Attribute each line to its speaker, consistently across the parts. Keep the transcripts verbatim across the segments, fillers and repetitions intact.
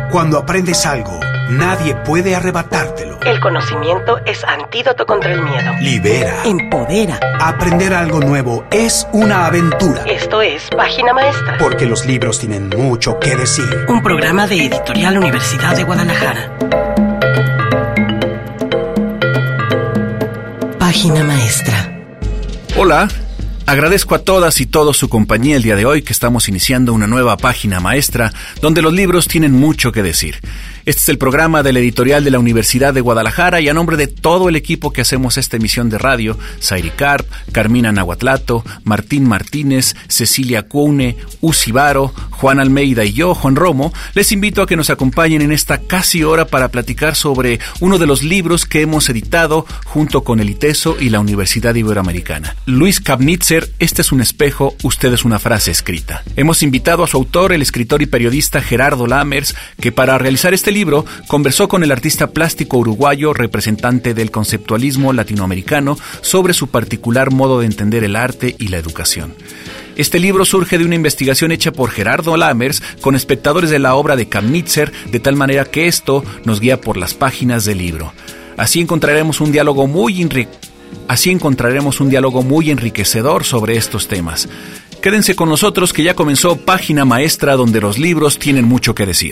Speaker 1: Cuando aprendes algo, nadie puede arrebatártelo.
Speaker 2: El conocimiento es antídoto contra el miedo.
Speaker 1: Libera.
Speaker 2: Empodera.
Speaker 1: Aprender algo nuevo es una aventura.
Speaker 2: Esto es Página Maestra.
Speaker 1: Porque los libros tienen mucho que decir.
Speaker 2: Un programa de Editorial Universidad de Guadalajara. Página Maestra.
Speaker 3: Hola. Agradezco a todas y todos su compañía el día de hoy, que estamos iniciando una nueva Página Maestra donde los libros tienen mucho que decir. Este es el programa de la editorial de la Universidad de Guadalajara y a nombre de todo el equipo que hacemos esta emisión de radio, Zairi Karp, Carmina Nahuatlato, Martín Martínez, Cecilia Cune, Uzi Varo, Juan Almeida y yo, Juan Romo, les invito a que nos acompañen en esta casi hora para platicar sobre uno de los libros que hemos editado junto con el ITESO y la Universidad Iberoamericana. Luis Kamnitzer, Este es un espejo, usted es una frase escrita. Hemos invitado a su autor, el escritor y periodista Gerardo Lammers, que para realizar este libro conversó con el artista plástico uruguayo, representante del conceptualismo latinoamericano, sobre su particular modo de entender el arte y la educación. Este libro surge de una investigación hecha por Gerardo Lammers con espectadores de la obra de Kamnitzer, de tal manera que esto nos guía por las páginas del libro. Así encontraremos un diálogo muy enriquecedor. Así encontraremos un diálogo muy enriquecedor sobre estos temas. Quédense con nosotros que ya comenzó Página Maestra, donde los libros tienen mucho que decir.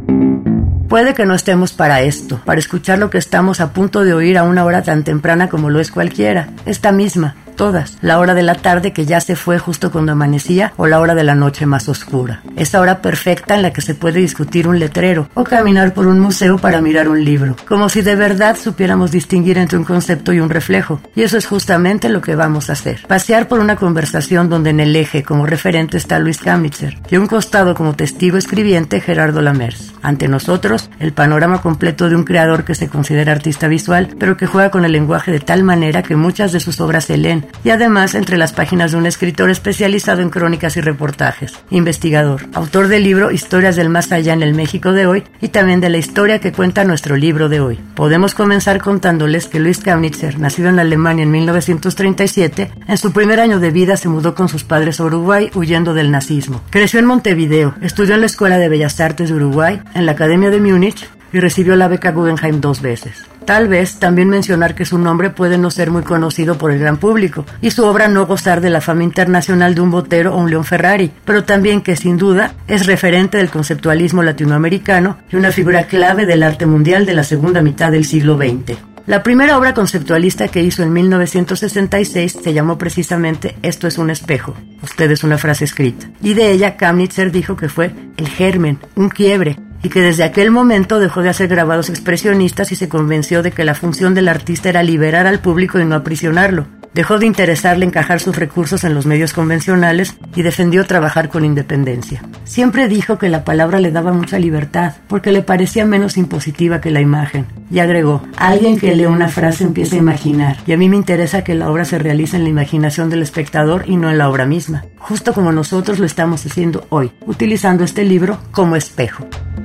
Speaker 4: Puede que no estemos para esto, para escuchar lo que estamos a punto de oír a una hora tan temprana como lo es cualquiera, esta misma. Todas, la hora de la tarde que ya se fue justo cuando amanecía o la hora de la noche más oscura. Esa hora perfecta en la que se puede discutir un letrero o caminar por un museo para mirar un libro, como si de verdad supiéramos distinguir entre un concepto y un reflejo. Y eso es justamente lo que vamos a hacer. Pasear por una conversación donde en el eje como referente está Luis Kamnitzer y a un costado como testigo escribiente Gerardo Lammers. Ante nosotros, el panorama completo de un creador que se considera artista visual, pero que juega con el lenguaje de tal manera que muchas de sus obras se leen, y además entre las páginas de un escritor especializado en crónicas y reportajes, investigador, autor del libro Historias del Más Allá en el México de hoy y también de la historia que cuenta nuestro libro de hoy. Podemos comenzar contándoles que Luis Kamnitzer, nacido en Alemania en mil novecientos treinta y siete, en su primer año de vida se mudó con sus padres a Uruguay huyendo del nazismo. Creció en Montevideo, estudió en la Escuela de Bellas Artes de Uruguay, en la Academia de Múnich y recibió la beca Guggenheim dos veces. Tal vez también mencionar que su nombre puede no ser muy conocido por el gran público y su obra no gozar de la fama internacional de un Botero o un León Ferrari, pero también que sin duda es referente del conceptualismo latinoamericano y una figura clave del arte mundial de la segunda mitad del siglo veinte. La primera obra conceptualista que hizo en mil novecientos sesenta y seis se llamó precisamente Esto es un espejo, usted es una frase escrita, y de ella Kamnitzer dijo que fue el germen, un quiebre, y que desde aquel momento dejó de hacer grabados expresionistas y se convenció de que la función del artista era liberar al público y no aprisionarlo. Dejó de interesarle encajar sus recursos en los medios convencionales y defendió trabajar con independencia. Siempre dijo que la palabra le daba mucha libertad, porque le parecía menos impositiva que la imagen. Y agregó, alguien que lee una frase empieza a imaginar, y a mí me interesa que la obra se realice en la imaginación del espectador y no en la obra misma, justo como nosotros lo estamos haciendo hoy, utilizando este libro como espejo.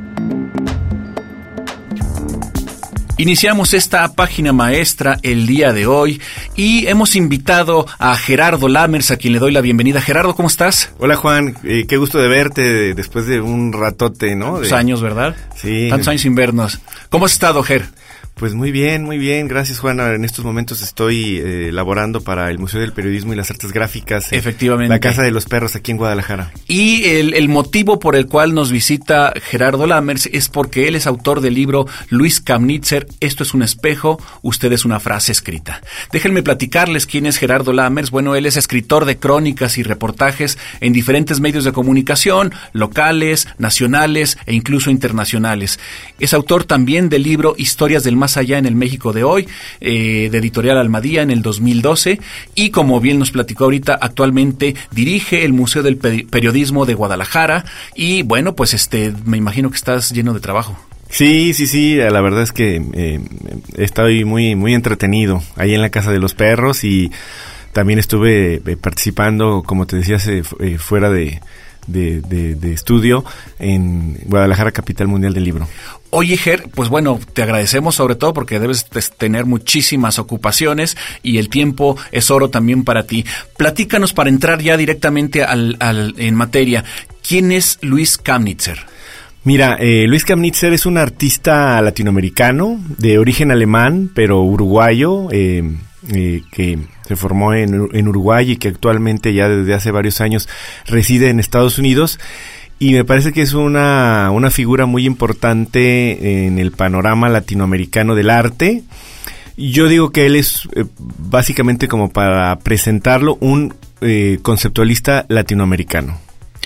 Speaker 3: Iniciamos esta Página Maestra el día de hoy y hemos invitado a Gerardo Lammers, a quien le doy la bienvenida. Gerardo, ¿cómo estás?
Speaker 5: Hola, Juan, eh, qué gusto de verte después de un ratote, ¿no?
Speaker 3: Tantos
Speaker 5: de...
Speaker 3: años, ¿verdad?
Speaker 5: Sí.
Speaker 3: Tantos años sin vernos. ¿Cómo has estado, Ger?
Speaker 5: Pues muy bien, muy bien, gracias, Juan. En estos momentos estoy eh, laborando para el Museo del Periodismo y las Artes Gráficas.
Speaker 3: Efectivamente.
Speaker 5: La Casa de los Perros aquí en Guadalajara.
Speaker 3: Y el, el motivo por el cual nos visita Gerardo Lammers es porque él es autor del libro Luis Kamnitzer, Esto es un espejo, usted es una frase escrita. Déjenme platicarles quién es Gerardo Lammers. Bueno, él es escritor de crónicas y reportajes en diferentes medios de comunicación, locales, nacionales e incluso internacionales. Es autor también del libro Historias del Más Allá en el México de hoy, eh, de Editorial Almadía en el dos mil doce, y como bien nos platicó ahorita, actualmente dirige el Museo del Periodismo de Guadalajara, y bueno, pues este, me imagino que estás lleno de trabajo.
Speaker 5: Sí, sí, sí, la verdad es que eh, estoy muy, muy entretenido ahí en la Casa de los Perros, y también estuve eh, participando, como te decía, eh, fuera de, de, de, de estudio en Guadalajara, capital mundial del libro.
Speaker 3: Oye, Ger, pues bueno, te agradecemos sobre todo porque debes tener muchísimas ocupaciones y el tiempo es oro también para ti. Platícanos para entrar ya directamente al, al, en materia. ¿Quién es Luis Kamnitzer?
Speaker 5: Mira, eh, Luis Kamnitzer es un artista latinoamericano de origen alemán, pero uruguayo, eh, eh, que se formó en, en Uruguay y que actualmente ya desde hace varios años reside en Estados Unidos. Y me parece que es una, una figura muy importante en el panorama latinoamericano del arte. Yo digo que él es eh, básicamente, como para presentarlo, un eh, conceptualista latinoamericano.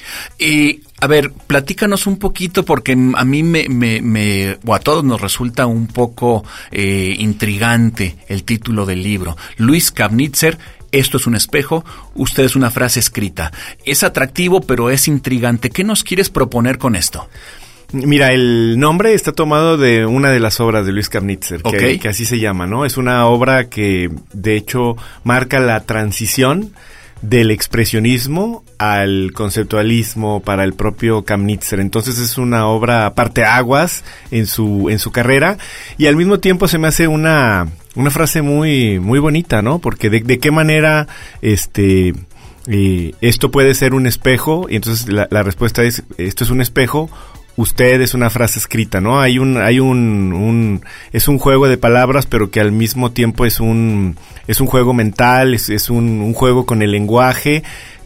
Speaker 3: Y, a ver, platícanos un poquito, porque a mí me, me, me o a todos nos resulta un poco eh, intrigante el título del libro. Luis Kamnitzer, esto es un espejo, usted es una frase escrita. Es atractivo, pero es intrigante. ¿Qué nos quieres proponer con esto?
Speaker 5: Mira, el nombre está tomado de una de las obras de Luis Kamnitzer, que,
Speaker 3: okay.
Speaker 5: que así se llama, ¿no? Es una obra que, de hecho, marca la transición del expresionismo al conceptualismo para el propio Kamnitzer. Entonces es una obra parteaguas en su en su carrera, y al mismo tiempo se me hace una una frase muy muy bonita, ¿no? Porque de, de qué manera este eh, esto puede ser un espejo, y entonces la, la respuesta es: esto es un espejo. Usted es una frase escrita, ¿no? Hay un, hay un, un, es un juego de palabras, pero que al mismo tiempo es un, es un juego mental, es, es un, un juego con el lenguaje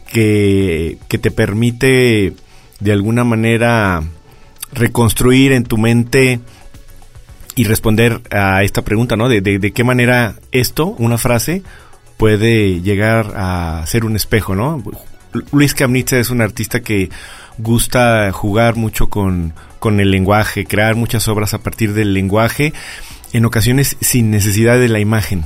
Speaker 5: que, que te permite de alguna manera reconstruir en tu mente y responder a esta pregunta, ¿no? De, de, de qué manera esto, una frase, puede llegar a ser un espejo, ¿no? Luis Kamnitzer es un artista que gusta jugar mucho con, con el lenguaje, crear muchas obras a partir del lenguaje, en ocasiones sin necesidad de la imagen.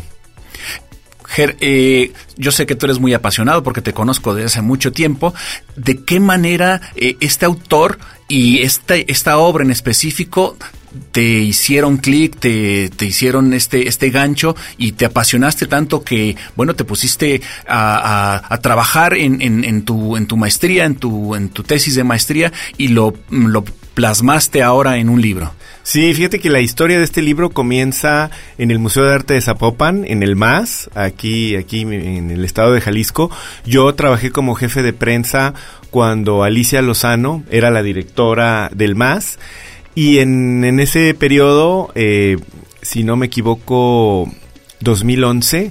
Speaker 3: Ger, eh, yo sé que tú eres muy apasionado porque te conozco desde hace mucho tiempo. ¿De qué manera eh, este autor y esta, esta obra en específico te hicieron clic, te, te hicieron este, este gancho y te apasionaste tanto que, bueno, te pusiste a, a, a trabajar en, en, en tu, en tu maestría, en tu, en tu tesis de maestría, y lo, lo plasmaste ahora en un libro?
Speaker 5: Sí, fíjate que la historia de este libro comienza en el Museo de Arte de Zapopan, en el M A S, aquí, aquí en el estado de Jalisco. Yo trabajé como jefe de prensa cuando Alicia Lozano era la directora del M A S. Y en, en ese periodo, eh, si no me equivoco, dos mil once,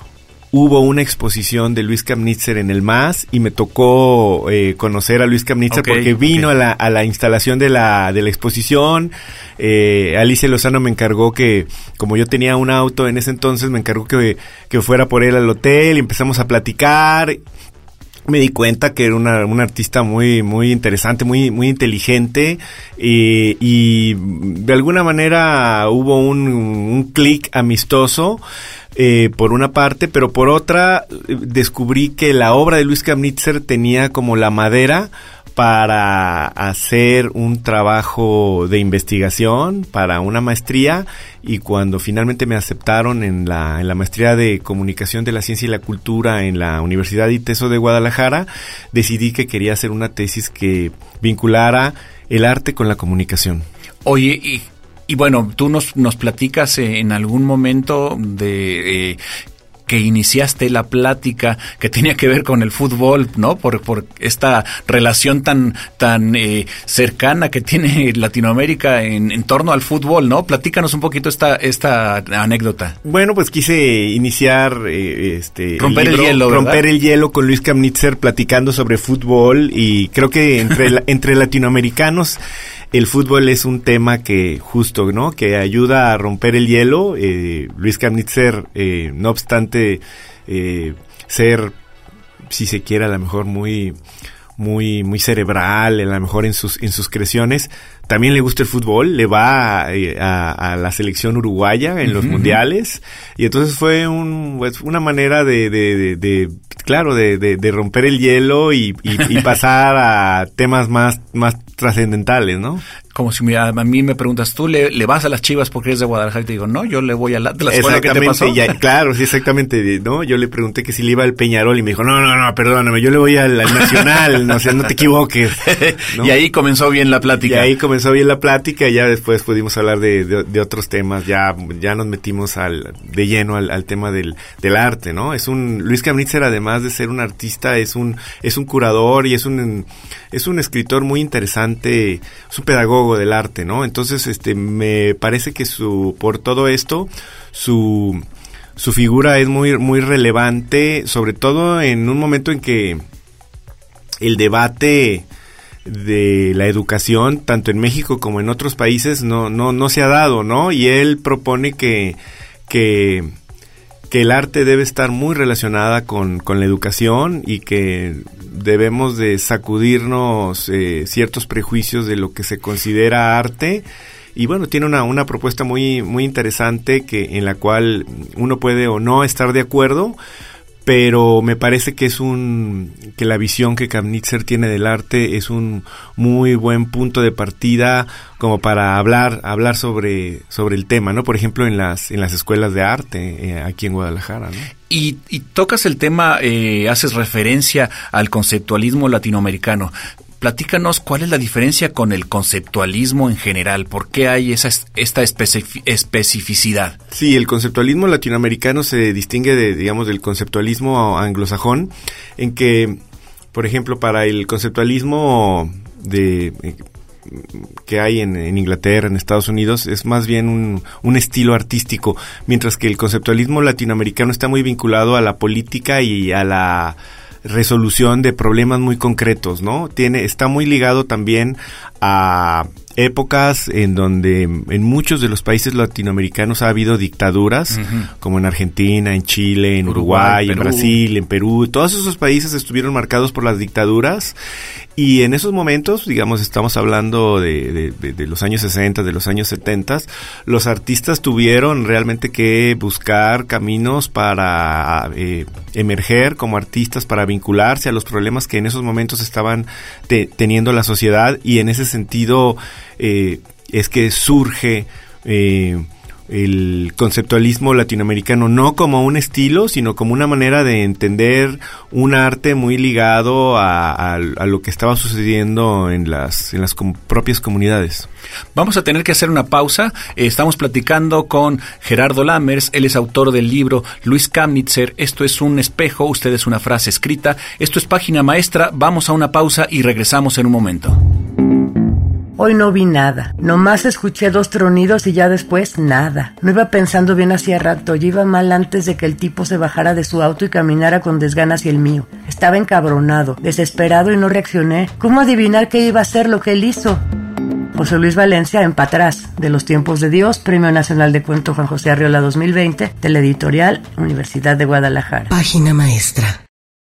Speaker 5: hubo una exposición de Luis Kamnitzer en el M A S, y me tocó eh, conocer a Luis Kamnitzer, okay, porque vino okay. a, la, a la instalación de la, de la exposición. Eh, Alicia Lozano me encargó que, como yo tenía un auto en ese entonces, me encargó que, que fuera por él al hotel, y empezamos a platicar. Me di cuenta que era una, una artista muy, muy interesante, muy, muy inteligente, y, y de alguna manera hubo un, un clic amistoso, eh, por una parte, pero por otra descubrí que la obra de Luis Kamnitzer tenía como la madera para hacer un trabajo de investigación para una maestría, y cuando finalmente me aceptaron en la, en la maestría de Comunicación de la Ciencia y la Cultura en la Universidad ITESO de Guadalajara, decidí que quería hacer una tesis que vinculara el arte con la comunicación.
Speaker 3: Oye, y, y bueno, tú nos, nos platicas eh, en algún momento de... Eh, que iniciaste la plática que tenía que ver con el fútbol, ¿no? Por, por esta relación tan, tan eh, cercana que tiene Latinoamérica en, en torno al fútbol, ¿no? Platícanos un poquito esta, esta anécdota.
Speaker 5: Bueno, pues quise iniciar, eh, este...
Speaker 3: Romper el, libro, el hielo, ¿verdad?
Speaker 5: Romper el hielo con Luis Kamnitzer platicando sobre fútbol, y creo que entre, entre latinoamericanos el fútbol es un tema que justo, ¿no? Que ayuda a romper el hielo. Eh, Luis Kamnitzer, eh, no obstante eh, ser, si se quiere, a lo mejor muy, muy, muy cerebral, a lo mejor en sus, en sus creaciones, también le gusta el fútbol, le va a, a, a la selección uruguaya en los uh-huh. mundiales, y entonces fue un, pues, una manera de, de, de, de claro, de, de, de romper el hielo y, y, y pasar a temas más, más trascendentales, ¿no?
Speaker 3: Como si me, a mí me preguntas, ¿tú le, le vas a las Chivas porque eres de Guadalajara? Y te digo, no, yo le voy al Atlas.
Speaker 5: Exactamente, ¿qué te pasó? Ya, claro, sí, exactamente, ¿no? Yo le pregunté que si le iba al Peñarol y me dijo, no, no, no, perdóname, yo le voy al, al Nacional, no, o sea, no te equivoques, ¿no?
Speaker 3: Y ahí comenzó bien la plática.
Speaker 5: Y ahí comenzó bien la plática y ya después pudimos hablar de, de, de otros temas, ya, ya nos metimos al, de lleno al, al tema del, del arte, ¿no? Es un, Luis Kamnitzer, además de ser un artista, es un, es un curador y es un, es un escritor muy interesante, es un pedagogo del arte, ¿no? Entonces, este, me parece que su, por todo esto, su, su figura es muy, muy relevante, sobre todo en un momento en que el debate de la educación, tanto en México como en otros países, no, no, no se ha dado, ¿no? Y él propone que, que, que el arte debe estar muy relacionada con, con la educación y que debemos de sacudirnos eh, ciertos prejuicios de lo que se considera arte. Y bueno, tiene una, una propuesta muy, muy interesante que, en la cual uno puede o no estar de acuerdo, pero me parece que es un, que la visión que Kamnitzer tiene del arte es un muy buen punto de partida como para hablar, hablar sobre, sobre el tema, ¿no? Por ejemplo, en las, en las escuelas de arte, eh, aquí en Guadalajara, ¿no?
Speaker 3: Y, y tocas el tema, eh, haces referencia al conceptualismo latinoamericano. Platícanos cuál es la diferencia con el conceptualismo en general, ¿por qué hay esa esta especific- especificidad?
Speaker 5: Sí, el conceptualismo latinoamericano se distingue de, digamos, del conceptualismo anglosajón, en que, por ejemplo, para el conceptualismo de eh, que hay en, en Inglaterra, en Estados Unidos, es más bien un, un estilo artístico, mientras que el conceptualismo latinoamericano está muy vinculado a la política y a la resolución de problemas muy concretos, ¿no? Tiene, está muy ligado también a épocas en donde en muchos de los países latinoamericanos ha habido dictaduras, uh-huh. como en Argentina, en Chile, en Uruguay, Uruguay en Brasil, en Perú. Todos esos países estuvieron marcados por las dictaduras y en esos momentos, digamos, estamos hablando de, de, de, de los años sesenta, de los años setenta, los artistas tuvieron realmente que buscar caminos para eh, emerger como artistas, para vincularse a los problemas que en esos momentos estaban te, teniendo la sociedad, y en ese sentido eh, es que surge eh, el conceptualismo latinoamericano, no como un estilo, sino como una manera de entender un arte muy ligado a, a, a lo que estaba sucediendo en las, en las com- propias comunidades.
Speaker 3: Vamos a tener que hacer una pausa. Eh, estamos platicando con Gerardo Lammers. Él es autor del libro Luis Kamnitzer, Esto es un espejo, usted es una frase escrita. Esto es Página Maestra. Vamos a una pausa y regresamos en un momento.
Speaker 4: Hoy no vi nada, nomás escuché dos tronidos y ya después nada. No iba pensando bien hacía rato, yo iba mal antes de que el tipo se bajara de su auto y caminara con desgana hacia el mío. Estaba encabronado, desesperado y no reaccioné. ¿Cómo adivinar qué iba a ser lo que él hizo? José Luis Valencia, en Patrás, de los tiempos de Dios, Premio Nacional de Cuento Juan José Arriola dos mil veinte, de la editorial Universidad de Guadalajara.
Speaker 2: Página Maestra.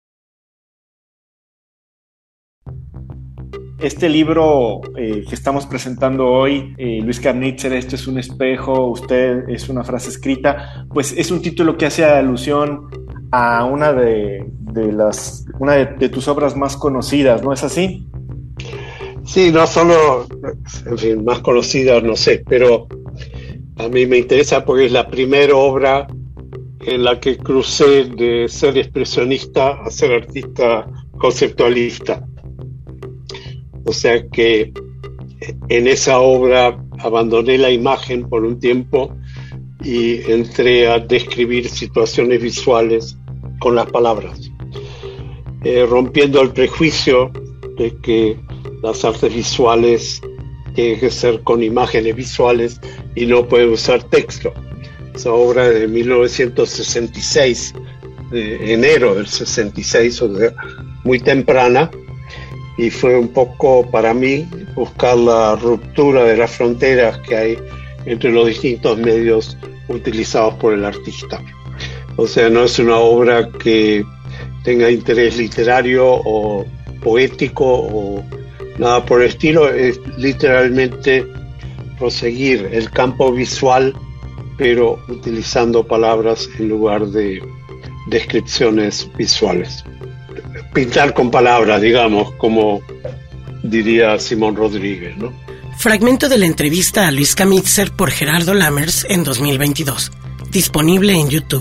Speaker 6: Este libro eh, que estamos presentando hoy, eh, Luis Kamnitzer, Esto es un espejo, usted es una frase escrita, pues es un título que hace alusión a una de, de las una de, de tus obras más conocidas, ¿no es así?
Speaker 7: Sí, no solo, en fin, más conocida, no sé, pero a mí me interesa porque es la primera obra en la que crucé de ser expresionista a ser artista conceptualista. O sea que en esa obra abandoné la imagen por un tiempo y entré a describir situaciones visuales con las palabras, eh, rompiendo el prejuicio de que las artes visuales tienen que ser con imágenes visuales y no pueden usar texto. Esa obra de mil novecientos sesenta y seis, de enero del sesenta y seis, o sea, muy temprana, y fue un poco para mí buscar la ruptura de las fronteras que hay entre los distintos medios utilizados por el artista. O sea, no es una obra que tenga interés literario o poético o nada por el estilo, es literalmente proseguir el campo visual, pero utilizando palabras en lugar de descripciones visuales. Pintar con palabras, digamos, como diría Simón Rodríguez, ¿no?
Speaker 2: Fragmento de la entrevista a Luis Kmitscher por Gerardo Lammers en dos mil veintidós. Disponible en YouTube.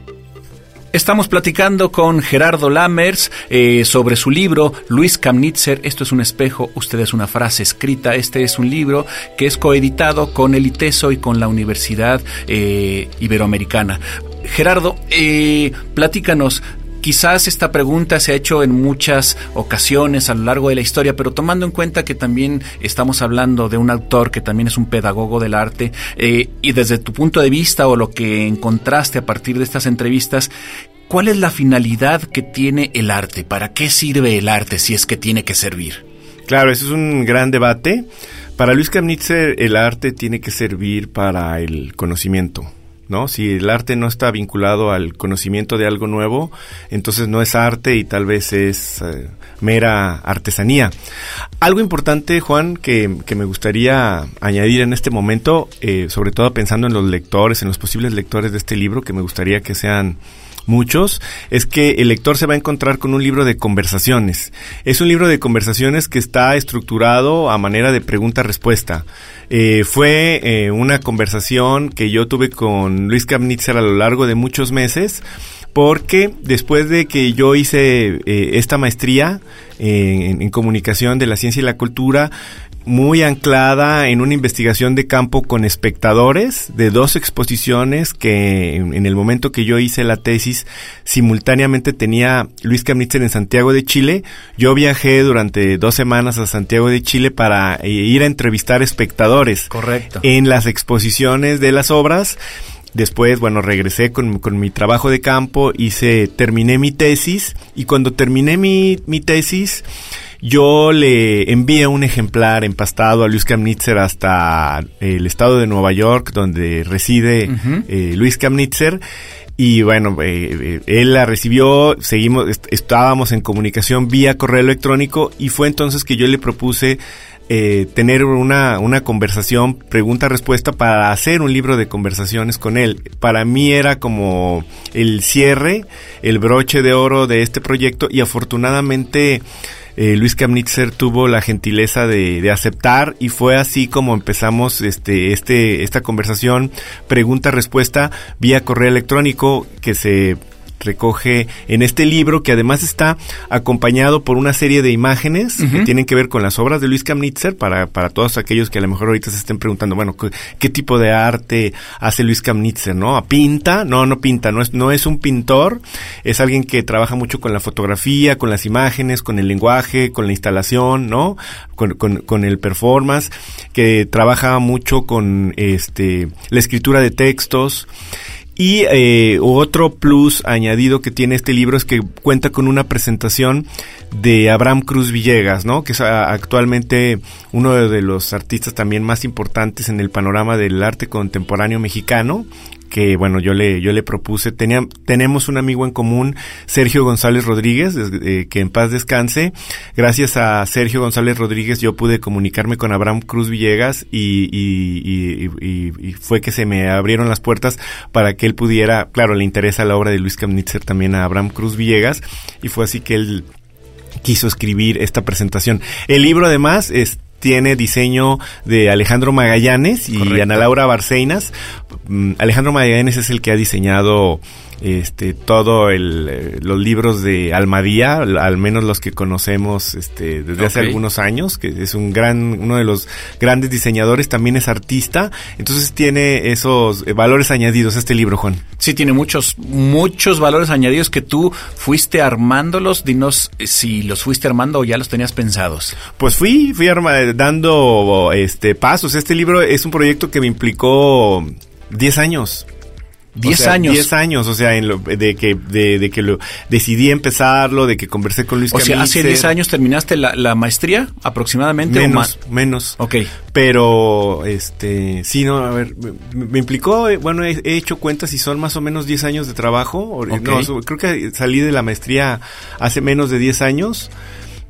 Speaker 3: Estamos platicando con Gerardo Lammers eh, sobre su libro Luis Kmitscher, Esto es un espejo, usted es una frase escrita. Este es un libro que es coeditado con el ITESO y con la Universidad eh, Iberoamericana. Gerardo, eh, platícanos. Quizás esta pregunta se ha hecho en muchas ocasiones a lo largo de la historia, pero tomando en cuenta que también estamos hablando de un autor que también es un pedagogo del arte, eh, y desde tu punto de vista o lo que encontraste a partir de estas entrevistas, ¿cuál es la finalidad que tiene el arte? ¿Para qué sirve el arte si es que tiene que servir?
Speaker 5: Claro, eso es un gran debate. Para Luis Kmitscher, el arte tiene que servir para el conocimiento, ¿no? Si el arte no está vinculado al conocimiento de algo nuevo, entonces no es arte y tal vez es eh, mera artesanía. Algo importante, Juan, que, que me gustaría añadir en este momento, eh, sobre todo pensando en los lectores, en los posibles lectores de este libro, que me gustaría que sean muchos, es que el lector se va a encontrar con un libro de conversaciones. Es un libro de conversaciones que está estructurado a manera de pregunta-respuesta. Eh, fue eh, una conversación que yo tuve con Luis Kmitscher a lo largo de muchos meses, porque después de que yo hice eh, esta maestría eh, en, en comunicación de la ciencia y la cultura, muy anclada en una investigación de campo con espectadores de dos exposiciones que en, en el momento que yo hice la tesis simultáneamente tenía Luis Kmitscher en Santiago de Chile. Yo viajé durante dos semanas a Santiago de Chile para eh, ir a entrevistar espectadores.
Speaker 3: Correcto. En
Speaker 5: las exposiciones de las obras. Después, bueno, regresé con, con mi trabajo de campo, hice, terminé mi tesis, y cuando terminé mi, mi tesis, yo le envié un ejemplar empastado a Luis Kmitscher hasta el estado de Nueva York, donde reside uh-huh. eh, Luis Kmitscher. Y bueno, eh, él la recibió, seguimos, est- estábamos en comunicación vía correo electrónico, y fue entonces que yo le propuse eh, tener una, una conversación, pregunta-respuesta, para hacer un libro de conversaciones con él. Para mí era como el cierre, el broche de oro de este proyecto, y afortunadamente Eh, Luis Kmitscher tuvo la gentileza de, de aceptar, y fue así como empezamos este, este, esta conversación, pregunta-respuesta vía correo electrónico, que se recoge en este libro, que además está acompañado por una serie de imágenes uh-huh. que tienen que ver con las obras de Luis Kmitscher, para, para todos aquellos que a lo mejor ahorita se estén preguntando, bueno, ¿qué, qué tipo de arte hace Luis Kmitscher, no? ¿Pinta? No, no pinta, no es, no es un pintor, es alguien que trabaja mucho con la fotografía, con las imágenes, con el lenguaje, con la instalación, ¿no? Con, con, con el performance, que trabaja mucho con este la escritura de textos. Y eh, otro plus añadido que tiene este libro es que cuenta con una presentación de Abraham Cruz Villegas, ¿no? Que es a, actualmente uno de los artistas también más importantes en el panorama del arte contemporáneo mexicano, que bueno, yo le yo le propuse, tenía, tenemos un amigo en común, Sergio González Rodríguez, eh, que en paz descanse. Gracias a Sergio González Rodríguez yo pude comunicarme con Abraham Cruz Villegas, y, y, y, y, y fue que se me abrieron las puertas para que él pudiera, claro, le interesa la obra de Luis Kmitscher también a Abraham Cruz Villegas, y fue así que él quiso escribir esta presentación. El libro además es tiene diseño de Alejandro Magallanes y Correcto. Ana Laura Barceinas. Alejandro Magallanes es el que ha diseñado este todo el eh, los libros de Almadía, al menos los que conocemos este desde okay. hace algunos años, que es un gran uno de los grandes diseñadores, también es artista, entonces tiene esos eh, valores añadidos este libro, Juan.
Speaker 3: Sí, tiene muchos muchos valores añadidos que tú fuiste armándolos. Dinos si los fuiste armando o ya los tenías pensados.
Speaker 5: Pues fui fui arma, dando este pasos. Este libro es un proyecto que me implicó diez años.
Speaker 3: Diez
Speaker 5: o sea,
Speaker 3: años.
Speaker 5: Diez años, o sea, en lo, de que de, de que lo decidí empezarlo, de que conversé con Luis Kmitscher.
Speaker 3: O sea, hace diez años terminaste la, la maestría, aproximadamente.
Speaker 5: Menos,
Speaker 3: o más?
Speaker 5: menos.
Speaker 3: Ok.
Speaker 5: Pero, este, sí, no, a ver, me, me implicó, bueno, he, he hecho cuentas y son más o menos diez años de trabajo. Okay. No, creo que salí de la maestría hace menos de diez años.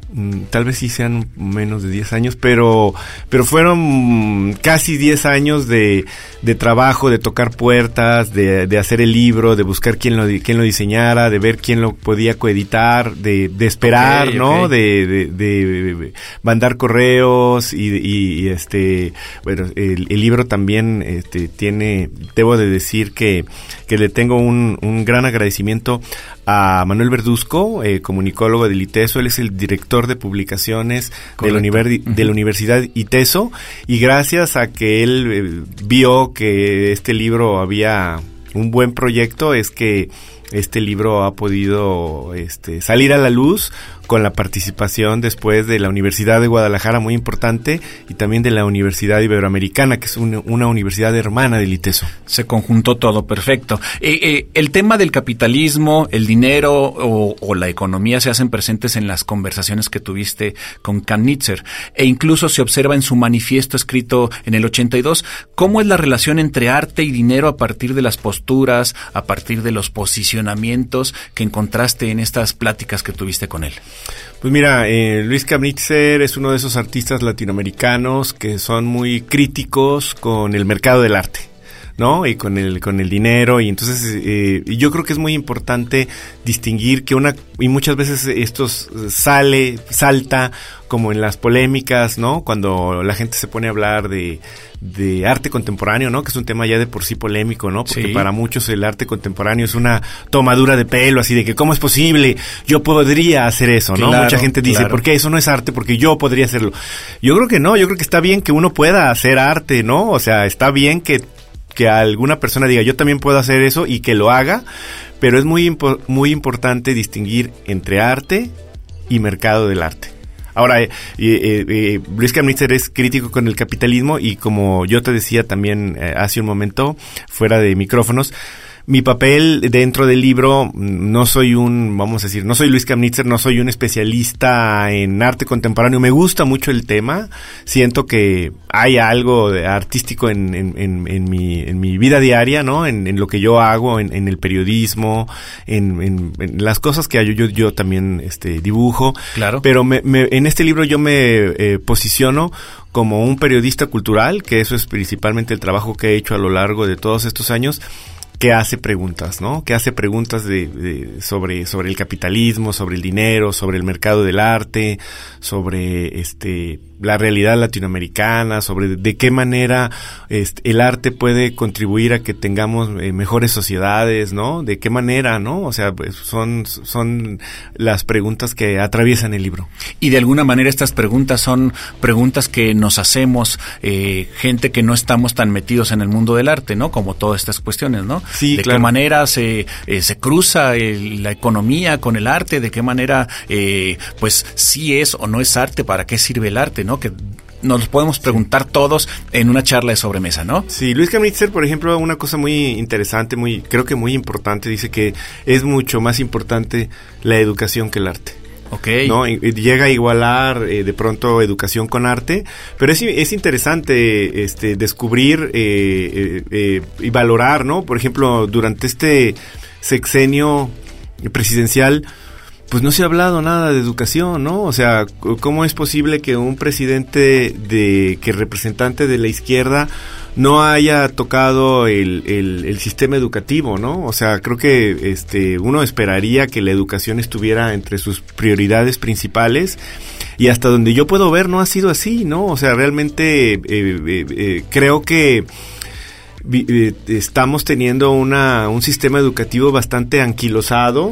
Speaker 5: tal vez sí sean menos de diez años, pero pero fueron casi diez años de, de trabajo, de tocar puertas, de, de hacer el libro, de buscar quién lo quién lo diseñara, de ver quién lo podía coeditar, de, de esperar, okay, ¿no? Okay. De, de, de mandar correos y, y, y este, bueno, el, el libro también este tiene, debo de decir que, que le tengo un, un gran agradecimiento a Manuel Verduzco, eh, comunicólogo del ITESO. Él es el director de publicaciones de la, univer- uh-huh. de la Universidad ITESO, y gracias a que él eh, vio que este libro había un buen proyecto, es que este libro ha podido este, salir a la luz con la participación después de la Universidad de Guadalajara, muy importante, y también de la Universidad Iberoamericana, que es un, una universidad hermana del ITESO.
Speaker 3: Se conjuntó todo, perfecto. Eh, eh, el tema del capitalismo, el dinero o, o la economía se hacen presentes en las conversaciones que tuviste con Knitzer, e incluso se observa en su manifiesto escrito en el ochenta y dos, cómo es la relación entre arte y dinero a partir de las posturas, a partir de los posicionamientos que encontraste en estas pláticas que tuviste con él.
Speaker 5: Pues mira, eh, Luis Knitzer es uno de esos artistas latinoamericanos que son muy críticos con el mercado del arte, ¿no? Y con el con el dinero, y entonces eh, yo creo que es muy importante distinguir que una, y muchas veces esto sale, salta como en las polémicas, ¿no? Cuando la gente se pone a hablar de de arte contemporáneo, ¿no? Que es un tema ya de por sí polémico, ¿no? Porque sí, para muchos el arte contemporáneo es una tomadura de pelo, así de que ¿cómo es posible? Yo podría hacer eso, ¿no? Claro, mucha gente dice, claro. ¿Por qué eso no es arte? Porque yo podría hacerlo. Yo creo que no, yo creo que está bien que uno pueda hacer arte, ¿no? O sea, está bien que que alguna persona diga, yo también puedo hacer eso, y que lo haga, pero es muy impo- muy importante distinguir entre arte y mercado del arte. Ahora, eh, eh, eh, Luis Knitzer es crítico con el capitalismo, y como yo te decía también eh, hace un momento, fuera de micrófonos, mi papel dentro del libro, no soy un, vamos a decir, no soy Luis Knitzer, no soy un especialista en arte contemporáneo. Me gusta mucho el tema, siento que hay algo de artístico en, en, en, en mi en mi vida diaria, ¿no? En, en lo que yo hago, en, en el periodismo, en, en, en las cosas que yo, yo, yo también este, dibujo.
Speaker 3: Claro.
Speaker 5: Pero me, me, en este libro yo me eh, posiciono como un periodista cultural, que eso es principalmente el trabajo que he hecho a lo largo de todos estos años, que hace preguntas, ¿no? Que hace preguntas de, de sobre sobre el capitalismo, sobre el dinero, sobre el mercado del arte, sobre este la realidad latinoamericana, sobre de qué manera este, el arte puede contribuir a que tengamos eh, mejores sociedades, ¿no? De qué manera, ¿no? O sea, pues son son las preguntas que atraviesan el libro.
Speaker 3: Y de alguna manera estas preguntas son preguntas que nos hacemos eh, gente que no estamos tan metidos en el mundo del arte, ¿no? Como todas estas cuestiones, ¿no?
Speaker 5: Sí,
Speaker 3: de
Speaker 5: claro.
Speaker 3: qué manera se eh, se cruza el, la economía con el arte, de qué manera eh, pues sí es o no es arte, para qué sirve el arte, ¿no? Que nos podemos preguntar todos en una charla de sobremesa, ¿no?
Speaker 5: Sí, Luis Knitzer, por ejemplo, una cosa muy interesante, muy creo que muy importante, dice que es mucho más importante la educación que el arte.
Speaker 3: Okay.
Speaker 5: ¿No? Y, y llega a igualar eh, de pronto educación con arte, pero es, es interesante este, descubrir eh, eh, eh, y valorar, ¿no? Por ejemplo, durante este sexenio presidencial, pues no se ha hablado nada de educación, ¿no? O sea, ¿cómo es posible que un presidente de que representante de la izquierda no haya tocado el, el, el sistema educativo, ¿no? O sea, creo que este uno esperaría que la educación estuviera entre sus prioridades principales, y hasta donde yo puedo ver no ha sido así, ¿no? O sea, realmente eh, eh, eh, creo que eh, estamos teniendo una un sistema educativo bastante anquilosado.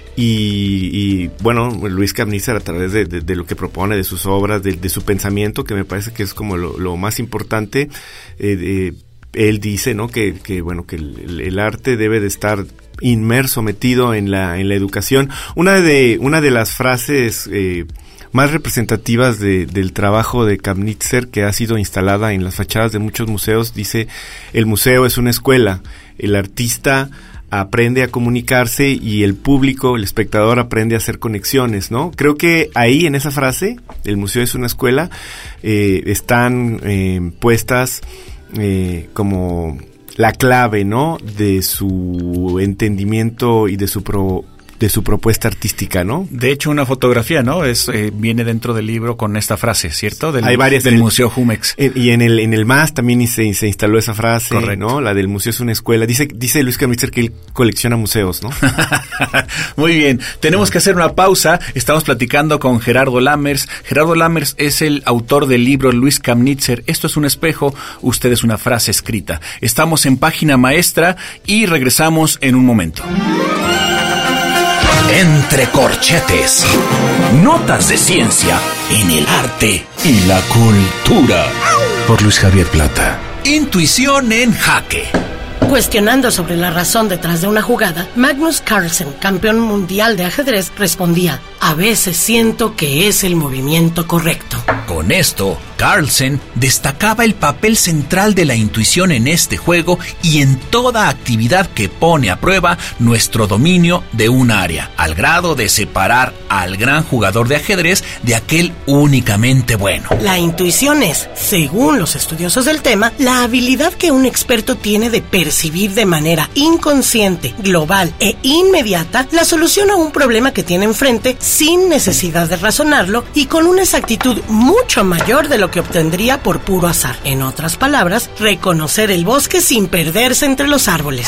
Speaker 5: Y, y bueno, Luis Knitzer, a través de, de, de lo que propone, de sus obras, de, de su pensamiento, que me parece que es como lo, lo más importante, eh, eh, él dice, ¿no? Que, que bueno, que el, el arte debe de estar inmerso, metido en la en la educación. Una de una de las frases eh, más representativas de, del trabajo de Knitzer, que ha sido instalada en las fachadas de muchos museos, dice: el museo es una escuela, el artista aprende a comunicarse y el público, el espectador, aprende a hacer conexiones, ¿no? Creo que ahí, en esa frase, el museo es una escuela, eh, están eh, puestas eh, como la clave, ¿no? De su entendimiento y de su pro, de su propuesta artística, ¿no?
Speaker 3: De hecho, una fotografía, ¿no? Es eh, viene dentro del libro con esta frase, ¿cierto? Del,
Speaker 5: Hay varias
Speaker 3: del
Speaker 5: del,
Speaker 3: Museo Jumex.
Speaker 5: En, y en el en el M A S también se, se instaló esa frase,
Speaker 3: Correcto.
Speaker 5: ¿no? La del museo es una escuela. Dice dice Luis Kramnitzer que él colecciona museos, ¿no?
Speaker 3: Muy bien, tenemos que hacer una pausa. Estamos platicando con Gerardo Lammers. Gerardo Lammers es el autor del libro Luis Kramnitzer, Esto es un espejo, usted es una frase escrita. Estamos en Página Maestra y regresamos en un momento.
Speaker 1: Entre corchetes, notas de ciencia en el arte y la cultura. Por Luis Javier Plata. Intuición en jaque.
Speaker 2: Cuestionando sobre la razón detrás de una jugada, Magnus Carlsen, campeón mundial de ajedrez, respondía: a veces siento que es el movimiento correcto.
Speaker 1: Con esto, Carlsen destacaba el papel central de la intuición en este juego y en toda actividad que pone a prueba nuestro dominio de un área, al grado de separar al gran jugador de ajedrez de aquel únicamente bueno.
Speaker 2: La intuición es, según los estudiosos del tema, la habilidad que un experto tiene de percibir de manera inconsciente, global e inmediata la solución a un problema que tiene enfrente sin necesidad de razonarlo y con una exactitud mucho mayor de lo que obtendría por puro azar. En otras palabras, reconocer el bosque sin perderse entre los árboles.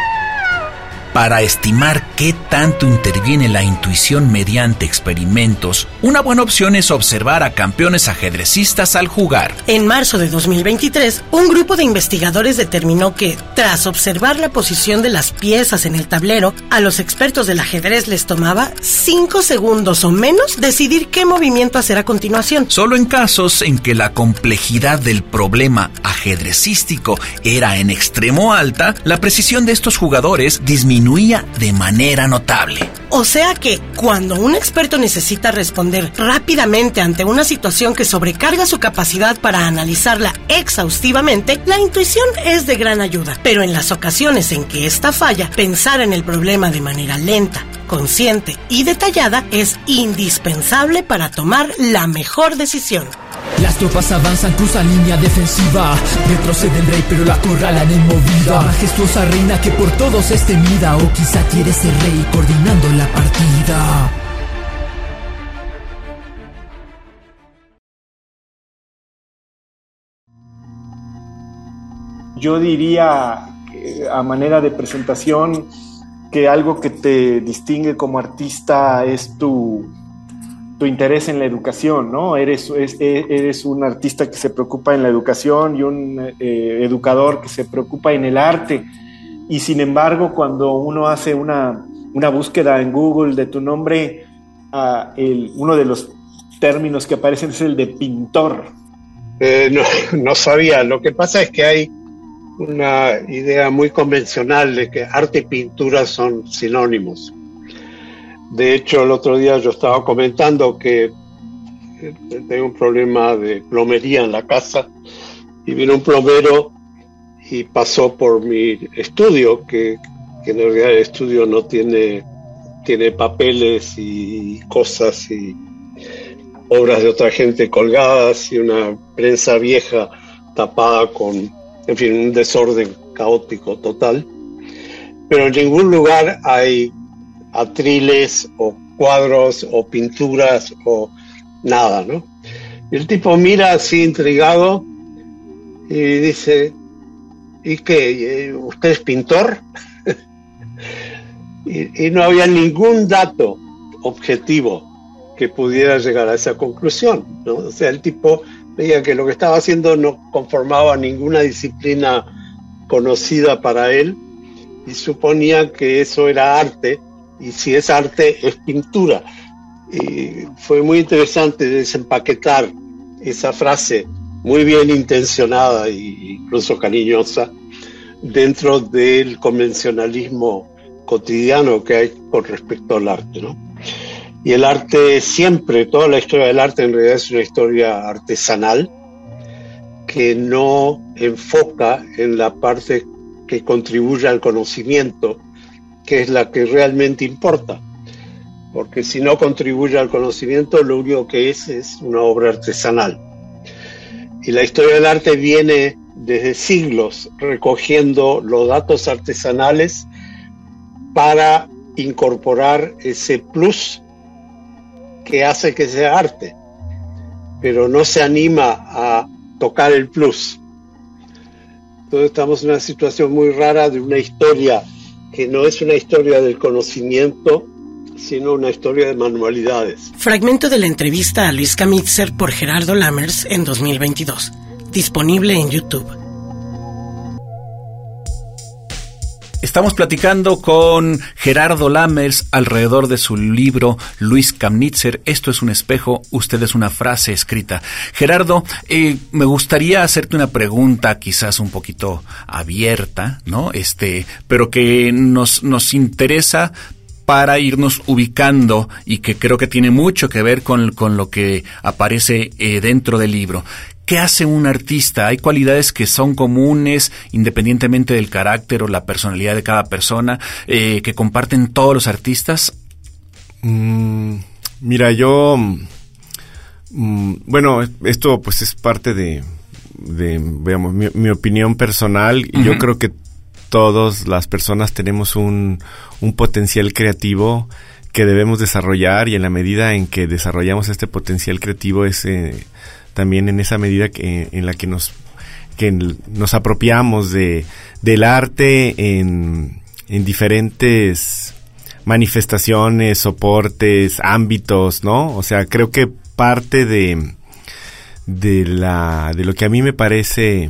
Speaker 1: Para estimar qué tanto interviene la intuición mediante experimentos, una buena opción es observar a campeones ajedrecistas al jugar.
Speaker 2: En marzo de dos mil veintitrés, un grupo de investigadores determinó que, tras observar la posición de las piezas en el tablero, a los expertos del ajedrez les tomaba cinco segundos o menos decidir qué movimiento hacer a continuación.
Speaker 1: Solo en casos en que la complejidad del problema ajedrecístico era en extremo alta, la precisión de estos jugadores disminuía de manera notable.
Speaker 2: O sea que, cuando un experto necesita responder rápidamente ante una situación que sobrecarga su capacidad para analizarla exhaustivamente, la intuición es de gran ayuda. Pero en las ocasiones en que esta falla, pensar en el problema de manera lenta, consciente y detallada es indispensable para tomar la mejor decisión.
Speaker 8: Las tropas avanzan, cruzan línea defensiva. Retrocede el rey, pero la acorralan en movida. Majestuosa reina que por todos es temida, o quizá quiere ser rey coordinando la partida.
Speaker 6: Yo diría, que, a manera de presentación, que algo que te distingue como artista es tu... tu interés en la educación, ¿no? Eres, es, eres un artista que se preocupa en la educación y un eh, educador que se preocupa en el arte. Y sin embargo, cuando uno hace una, una búsqueda en Google de tu nombre, uh, el, uno de los términos que aparecen es el de pintor.
Speaker 7: Eh, no, no sabía. Lo que pasa es que hay una idea muy convencional de que arte y pintura son sinónimos. De hecho, el otro día yo estaba comentando que tengo un problema de plomería en la casa y vino un plomero y pasó por mi estudio, que, que en realidad el estudio no tiene, tiene papeles y cosas y obras de otra gente colgadas y una prensa vieja tapada con, en fin, un desorden caótico total. Pero en ningún lugar hay atriles o cuadros o pinturas o nada, ¿no? Y el tipo mira así intrigado y dice: ¿y qué? ¿Usted es pintor? y, y no había ningún dato objetivo que pudiera llegar a esa conclusión, ¿no? O sea, el tipo veía que lo que estaba haciendo no conformaba ninguna disciplina conocida para él y suponía que eso era arte. Y si es arte, es pintura. Y fue muy interesante desempaquetar esa frase muy bien intencionada e incluso cariñosa dentro del convencionalismo cotidiano que hay con respecto al arte, ¿no? Y el arte siempre, toda la historia del arte en realidad es una historia artesanal que no enfoca en la parte que contribuye al conocimiento, que es la que realmente importa, porque si no contribuye al conocimiento, lo único que es es una obra artesanal. Y la historia del arte viene desde siglos recogiendo los datos artesanales para incorporar ese plus que hace que sea arte, pero no se anima a tocar el plus. Entonces estamos en una situación muy rara de una historia que no es una historia del conocimiento, sino una historia de manualidades.
Speaker 2: Fragmento de la entrevista a Luis Kamitzer por Gerardo Lammers en dos mil veintidós, disponible en YouTube.
Speaker 3: Estamos platicando con Gerardo Lammers alrededor de su libro Luis Kamitzer, Esto es un espejo, usted es una frase escrita. Gerardo, eh, me gustaría hacerte una pregunta quizás un poquito abierta, ¿no? Este, pero que nos, nos interesa para irnos ubicando y que creo que tiene mucho que ver con, con lo que aparece eh, dentro del libro. ¿Qué hace un artista? ¿Hay cualidades que son comunes independientemente del carácter o la personalidad de cada persona eh, que comparten todos los artistas?
Speaker 5: Mm, mira, yo... Mm, bueno, esto pues es parte de, de veamos, mi, mi opinión personal. Uh-huh. Yo creo que todas las personas tenemos un, un potencial creativo que debemos desarrollar, y en la medida en que desarrollamos este potencial creativo es eh, también en esa medida que en la que nos que nos apropiamos de del arte en, en diferentes manifestaciones, soportes, ámbitos, ¿no? O sea, creo que parte de de la de lo que a mí me parece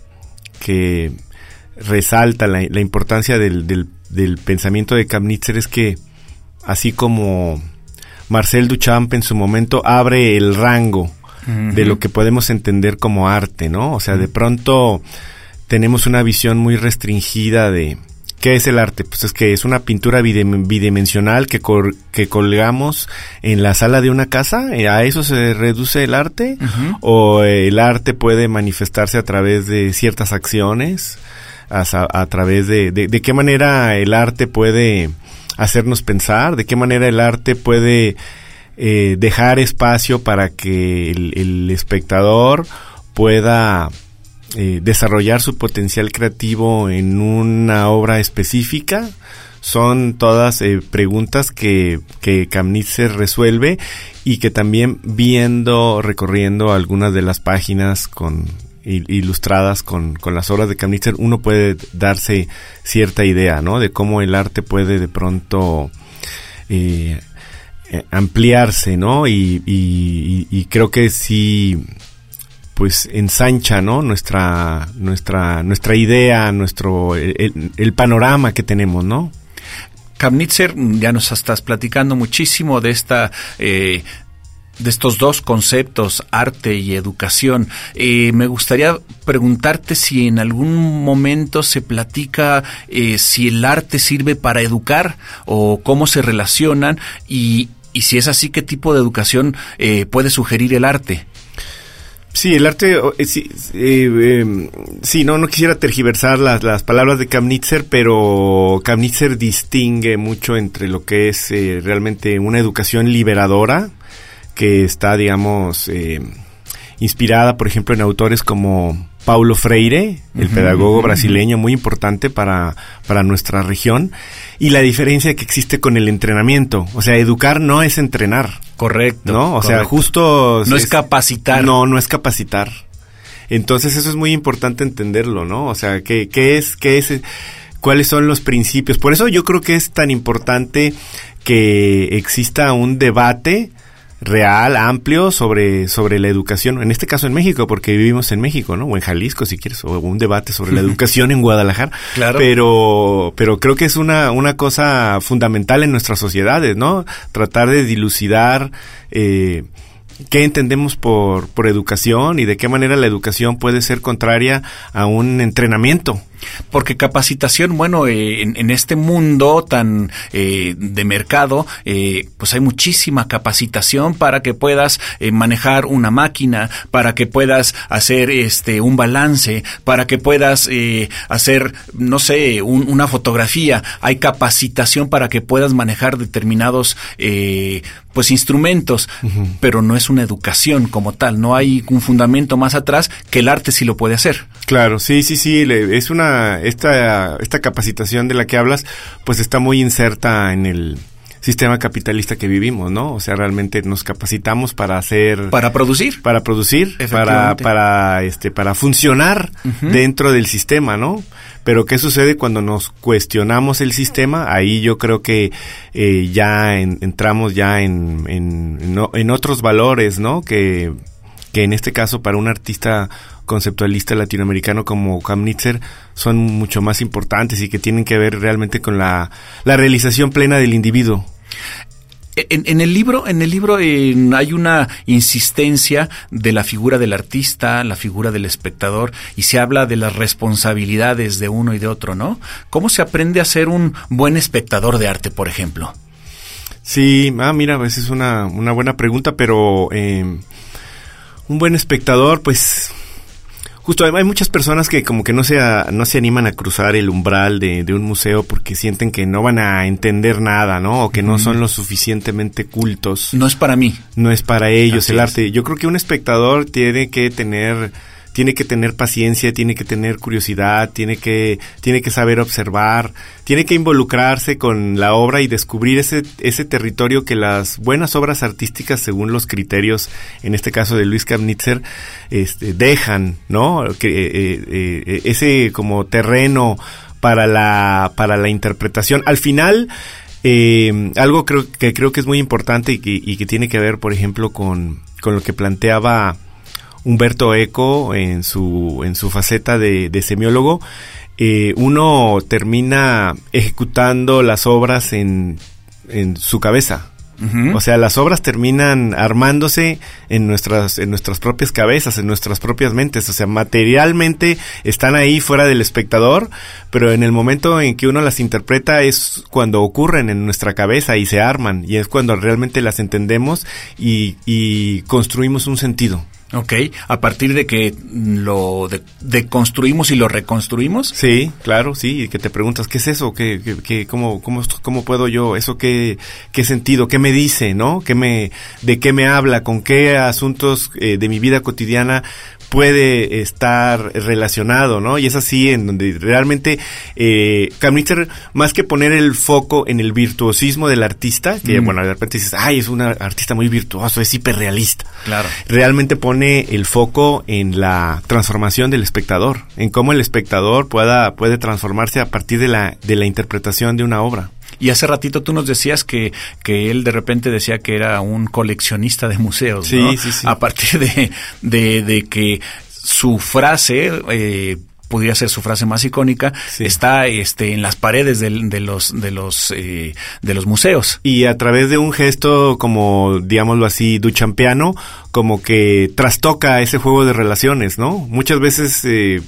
Speaker 5: que resalta la, la importancia del, del, del pensamiento de Kamitzer es que, así como Marcel Duchamp en su momento abre el rango uh-huh. de lo que podemos entender como arte, ¿no? O sea, uh-huh. de pronto tenemos una visión muy restringida de ¿qué es el arte? Pues es que es una pintura bidem- bidimensional que, cor- que colgamos en la sala de una casa. ¿A eso se reduce el arte? Uh-huh. ¿O el arte puede manifestarse a través de ciertas acciones? A, a través de, de, de qué manera el arte puede hacernos pensar, de qué manera el arte puede eh, dejar espacio para que el, el espectador pueda eh, desarrollar su potencial creativo en una obra específica. Son todas eh, preguntas que, que Kamitzer resuelve, y que también viendo, recorriendo algunas de las páginas con ilustradas con, con las obras de Kamitzer, uno puede darse cierta idea, ¿no? De cómo el arte puede de pronto eh, eh, ampliarse, ¿no? Y, y, y creo que sí, pues ensancha, ¿no? Nuestra, nuestra, nuestra idea, nuestro, el, el panorama que tenemos, ¿no?
Speaker 3: Kamitzer, ya nos estás platicando muchísimo de esta eh, de estos dos conceptos, arte y educación. Eh, me gustaría preguntarte si en algún momento se platica eh, si el arte sirve para educar o cómo se relacionan, y, y si es así, ¿qué tipo de educación eh, puede sugerir el arte?
Speaker 5: Sí, el arte, eh, sí, eh, eh, sí, no, no quisiera tergiversar las, las palabras de Kamitzer, pero Kamitzer distingue mucho entre lo que es eh, realmente una educación liberadora, que está, digamos, eh, inspirada, por ejemplo, en autores como Paulo Freire, el uh-huh, pedagogo uh-huh. brasileño, muy importante para, para nuestra región, y la diferencia que existe con el entrenamiento. O sea, educar no es entrenar.
Speaker 3: Correcto.
Speaker 5: ¿No? O
Speaker 3: correcto.
Speaker 5: sea, justo...
Speaker 3: No es, es capacitar.
Speaker 5: No, no es capacitar. Entonces, eso es muy importante entenderlo, ¿no? O sea, ¿qué, qué es, qué es, cuáles son los principios? Por eso yo creo que es tan importante que exista un debate real, amplio, sobre sobre la educación, en este caso en México, porque vivimos en México, ¿no? O en Jalisco, si quieres, o un debate sobre la educación en Guadalajara. Claro. Pero pero creo que es una una cosa fundamental en nuestras sociedades, ¿no? Tratar de dilucidar eh, qué entendemos por por educación y de qué manera la educación puede ser contraria a un entrenamiento. Porque capacitación, bueno, eh, en, en este mundo tan eh, de mercado, eh, pues hay muchísima capacitación para que puedas eh, manejar una máquina, para que puedas hacer este un balance, para que puedas eh, hacer, no sé, un, una fotografía. Hay capacitación para que puedas manejar determinados eh, pues instrumentos, uh-huh. pero no es una educación como tal. No hay un fundamento más atrás que el arte sí lo puede hacer. Claro, sí, sí, sí, es una esta, esta, esta capacitación de la que hablas, pues está muy inserta en el sistema capitalista que vivimos, ¿no? O sea, realmente nos capacitamos para hacer...
Speaker 3: Para producir.
Speaker 5: Para producir, para, para, este, para funcionar uh-huh. dentro del sistema, ¿no? Pero ¿qué sucede cuando nos cuestionamos el sistema? Ahí yo creo que eh, ya en, entramos ya en, en, en, en otros valores, ¿no? Que, que en este caso para un artista conceptualista latinoamericano como Kamenetzer son mucho más importantes y que tienen que ver realmente con la, la realización plena del individuo.
Speaker 3: En, en el libro, en el libro eh, hay una insistencia de la figura del artista, la figura del espectador, y se habla de las responsabilidades de uno y de otro, ¿no? ¿Cómo se aprende a ser un buen espectador de arte, por ejemplo?
Speaker 5: Sí, ah, mira, esa es una, una buena pregunta, pero eh, un buen espectador, pues... Justo, hay muchas personas que como que no se, no se animan a cruzar el umbral de, de un museo porque sienten que no van a entender nada, ¿no? O que no son lo suficientemente cultos.
Speaker 3: No es para mí.
Speaker 5: No es para ellos
Speaker 3: Así
Speaker 5: el
Speaker 3: es.
Speaker 5: arte. Yo creo que un espectador tiene que tener... Tiene que tener paciencia, tiene que tener curiosidad, tiene que, tiene que saber observar, tiene que involucrarse con la obra y descubrir ese, ese territorio que las buenas obras artísticas, según los criterios, en este caso de Luis Kamenetzer, este, dejan, ¿no? Que, eh, eh, ese como terreno para la, para la interpretación. Al final, eh, algo creo, que creo que es muy importante y que, y que tiene que ver, por ejemplo, con, con lo que planteaba Umberto Eco en su en su faceta de, de semiólogo, eh, uno termina ejecutando las obras en, en su cabeza. Uh-huh. O sea, las obras terminan armándose en nuestras en nuestras propias cabezas, en nuestras propias mentes. O sea, materialmente están ahí fuera del espectador, pero en el momento en que uno las interpreta es cuando ocurren en nuestra cabeza y se arman, y es cuando realmente las entendemos y, y construimos un sentido.
Speaker 3: Ok, a partir de que lo de, de construimos y lo reconstruimos.
Speaker 5: Sí, claro, sí, y que te preguntas, ¿qué es eso? ¿Qué, qué, qué, cómo, cómo, cómo puedo yo? ¿Eso qué, qué sentido? ¿Qué me dice, no? ¿Qué me, de qué me habla? ¿Con qué asuntos eh, de mi vida cotidiana puede estar relacionado, ¿no? Y es así en donde realmente eh, Kamenetzer, más que poner el foco en el virtuosismo del artista, que mm. bueno, de repente dices, ay, es un artista muy virtuoso, es hiperrealista.
Speaker 3: Claro.
Speaker 5: Realmente pone el foco en la transformación del espectador, en cómo el espectador pueda puede transformarse a partir de la de la interpretación de una obra.
Speaker 3: Y hace ratito tú nos decías que, que él de repente decía que era un coleccionista de museos,
Speaker 5: sí,
Speaker 3: ¿no?
Speaker 5: Sí, sí.
Speaker 3: A partir de, de, de que su frase, eh, podría ser su frase más icónica, sí. está este en las paredes de, de los de los eh, de los museos.
Speaker 5: Y a través de un gesto como, digámoslo así, duchampiano, como que trastoca ese juego de relaciones, ¿no? Muchas veces eh,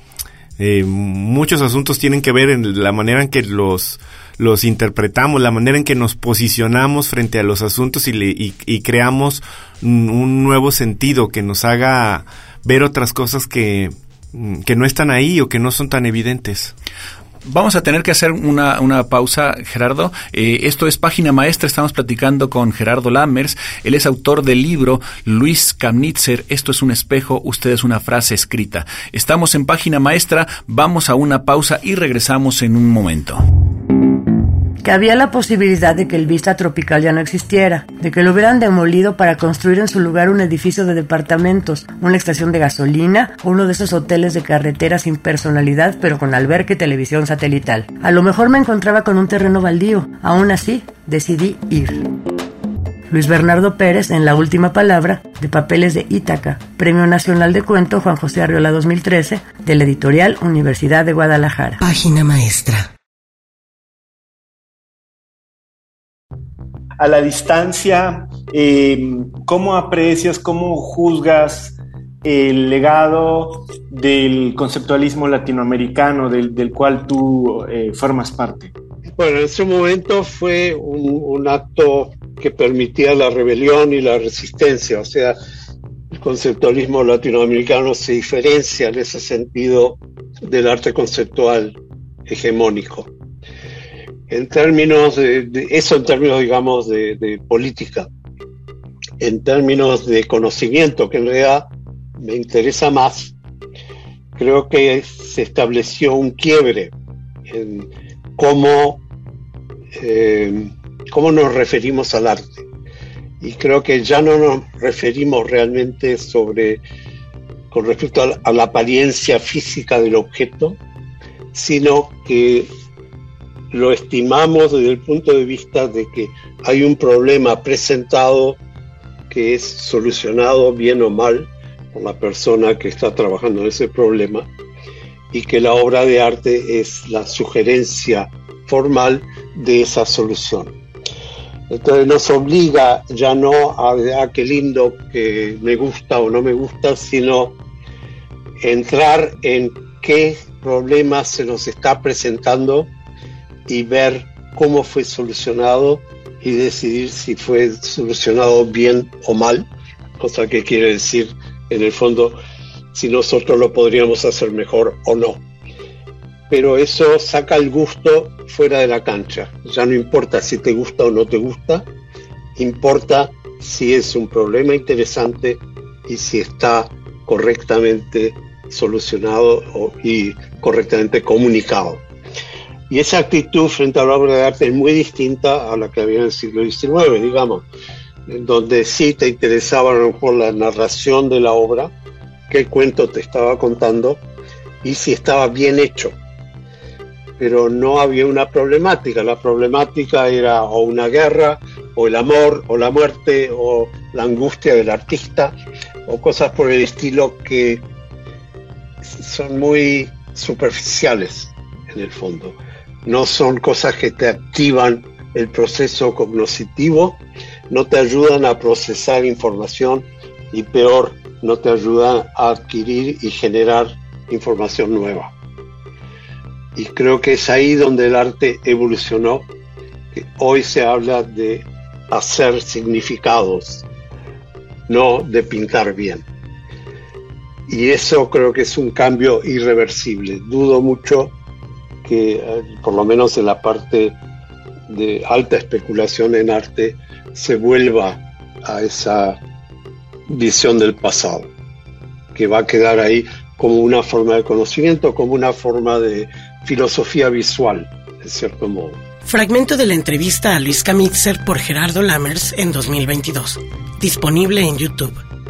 Speaker 5: eh, muchos asuntos tienen que ver en la manera en que los los interpretamos, la manera en que nos posicionamos frente a los asuntos y, le, y, y creamos un, un nuevo sentido que nos haga ver otras cosas que, que no están ahí o que no son tan evidentes.
Speaker 3: Vamos a tener que hacer una, una pausa, Gerardo. Eh, esto es Página Maestra. Estamos platicando con Gerardo Lammers. Él es autor del libro Luis Kamenetzer, Esto es un espejo, usted es una frase escrita. Estamos en Página Maestra. Vamos a una pausa y regresamos en un momento.
Speaker 4: Que había la posibilidad de que el Vista Tropical ya no existiera, de que lo hubieran demolido para construir en su lugar un edificio de departamentos, una estación de gasolina o uno de esos hoteles de carretera sin personalidad pero con alberca y televisión satelital. A lo mejor me encontraba con un terreno baldío, aún así decidí ir. Luis Bernardo Pérez en La Última Palabra, de Papeles de Ítaca, Premio Nacional de Cuento Juan José Arriola dos mil trece, de la editorial Universidad de Guadalajara.
Speaker 2: Página Maestra.
Speaker 6: A la distancia, eh, ¿cómo aprecias, cómo juzgas el legado del conceptualismo latinoamericano del, del cual tú eh, formas parte?
Speaker 7: Bueno, en ese momento fue un, un acto que permitía la rebelión y la resistencia, o sea, el conceptualismo latinoamericano se diferencia en ese sentido del arte conceptual hegemónico. En términos de, de eso en términos, digamos, de, de política. En términos de conocimiento, que en realidad me interesa más, creo que se estableció un quiebre en cómo, eh, cómo nos referimos al arte. Y creo que ya no nos referimos realmente sobre, con respecto a la, a la apariencia física del objeto, sino que lo estimamos desde el punto de vista de que hay un problema presentado que es solucionado bien o mal por la persona que está trabajando en ese problema, y que la obra de arte es la sugerencia formal de esa solución. Entonces nos obliga ya no a, a qué lindo, que me gusta o no me gusta, sino entrar en qué problema se nos está presentando y ver cómo fue solucionado y decidir si fue solucionado bien o mal, cosa que quiere decir, en el fondo, si nosotros lo podríamos hacer mejor o no. Pero eso saca el gusto fuera de la cancha. Ya no importa si te gusta o no te gusta, importa si es un problema interesante y si está correctamente solucionado o, y correctamente comunicado. Y esa actitud frente a la obra de arte es muy distinta a la que había en el siglo diecinueve, digamos, en donde sí te interesaba a lo mejor la narración de la obra, qué cuento te estaba contando y si estaba bien hecho. Pero no había una problemática. La problemática era o una guerra, o el amor, o la muerte, o la angustia del artista, o cosas por el estilo que son muy superficiales en el fondo. No son cosas que te activan el proceso cognitivo, no te ayudan a procesar información y peor, no te ayudan a adquirir y generar información nueva. Y creo que es ahí donde el arte evolucionó, que hoy se habla de hacer significados, no de pintar bien. Y eso creo que es un cambio irreversible. Dudo mucho que, por lo menos en la parte de alta especulación en arte, se vuelva a esa visión del pasado, que va a quedar ahí como una forma de conocimiento, como una forma de filosofía visual, de cierto modo.
Speaker 2: Fragmento de la entrevista a Luis Kamitzer por Gerardo Lammers en dos mil veintidós, disponible en YouTube.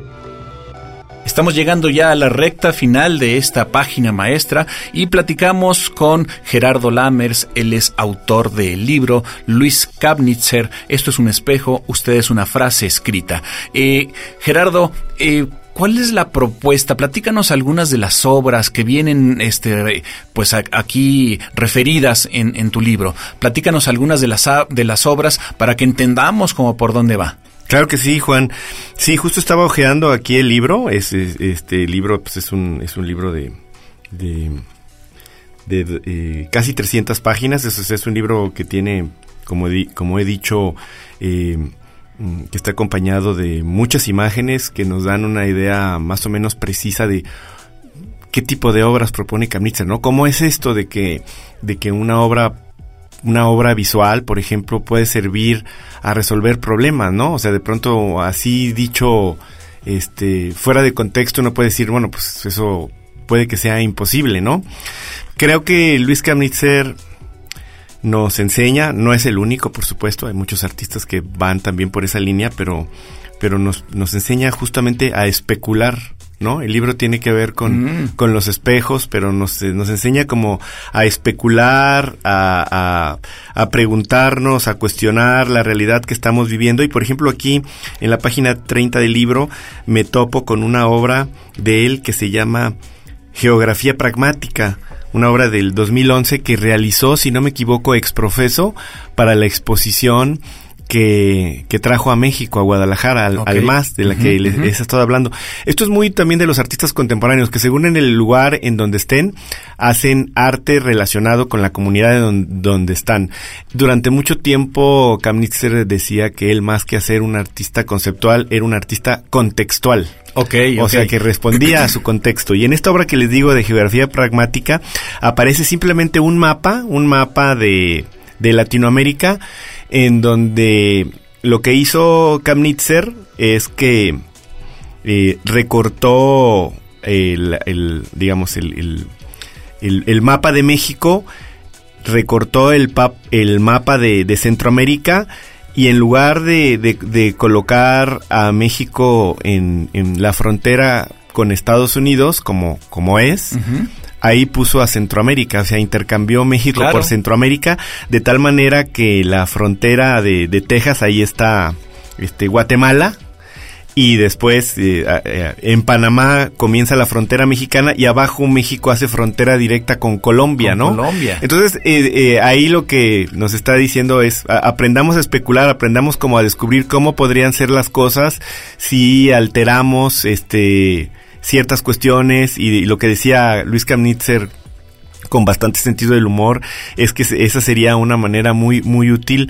Speaker 3: Estamos llegando ya a la recta final de esta página maestra y platicamos con Gerardo Lammers. Él es autor del libro Luis Kamitzer, Esto es un espejo, usted es una frase escrita. Eh, Gerardo, eh, ¿cuál es la propuesta? Platícanos algunas de las obras que vienen este, pues a, aquí referidas en, en tu libro. Platícanos algunas de las, de las obras para que entendamos como por dónde va.
Speaker 5: Claro que sí, Juan. Sí, justo estaba hojeando aquí el libro. Es, es, este libro pues es un es un libro de de, de, de eh, casi trescientas páginas. Es, es un libro que tiene, como di, como he dicho, eh, que está acompañado de muchas imágenes que nos dan una idea más o menos precisa de qué tipo de obras propone Kamitzer, ¿no? ¿Cómo es esto de que de que una obra una obra visual, por ejemplo, puede servir a resolver problemas, ¿no? O sea, de pronto, así dicho, este, fuera de contexto, uno puede decir, bueno, pues eso puede que sea imposible, ¿no? Creo que Luis Kamitzer nos enseña, no es el único, por supuesto, hay muchos artistas que van también por esa línea, pero, pero nos, nos enseña justamente a especular, ¿no? El libro tiene que ver con, mm. con los espejos, pero nos, nos enseña como a especular, a, a, a preguntarnos, a cuestionar la realidad que estamos viviendo. Y por ejemplo aquí, en la página treinta del libro, me topo con una obra de él que se llama Geografía Pragmática, una obra del dos mil once que realizó, si no me equivoco, exprofeso para la exposición que, que trajo a México, a Guadalajara, al, okay. al M A S, de la uh-huh, que les, uh-huh. les he estado hablando. Esto es muy también de los artistas contemporáneos, que según en el lugar en donde estén, hacen arte relacionado con la comunidad de don, donde están. Durante mucho tiempo, Kamitzer decía que él, más que hacer un artista conceptual, era un artista contextual. Okay, o okay. sea, que respondía a su contexto. Y en esta obra que les digo de Geografía Pragmática, aparece simplemente un mapa, un mapa de, de Latinoamérica, en donde lo que hizo Kamitzer es que eh, recortó el, el digamos, el, el, el, el mapa de México, recortó el, pap, el mapa de, de Centroamérica, y en lugar de, de, de colocar a México en, en la frontera con Estados Unidos, como, como es, uh-huh. ahí puso a Centroamérica, o sea, intercambió México claro. por Centroamérica, de tal manera que la frontera de, de Texas, ahí está este Guatemala, y después eh, eh, en Panamá comienza la frontera mexicana, y abajo México hace frontera directa con Colombia, con ¿no?
Speaker 3: Colombia.
Speaker 5: Entonces eh, eh, ahí lo que nos está diciendo es a, aprendamos a especular, aprendamos como a descubrir cómo podrían ser las cosas si alteramos este ciertas cuestiones, y, y lo que decía Luis Kamnitzer con bastante sentido del humor es que esa sería una manera muy muy útil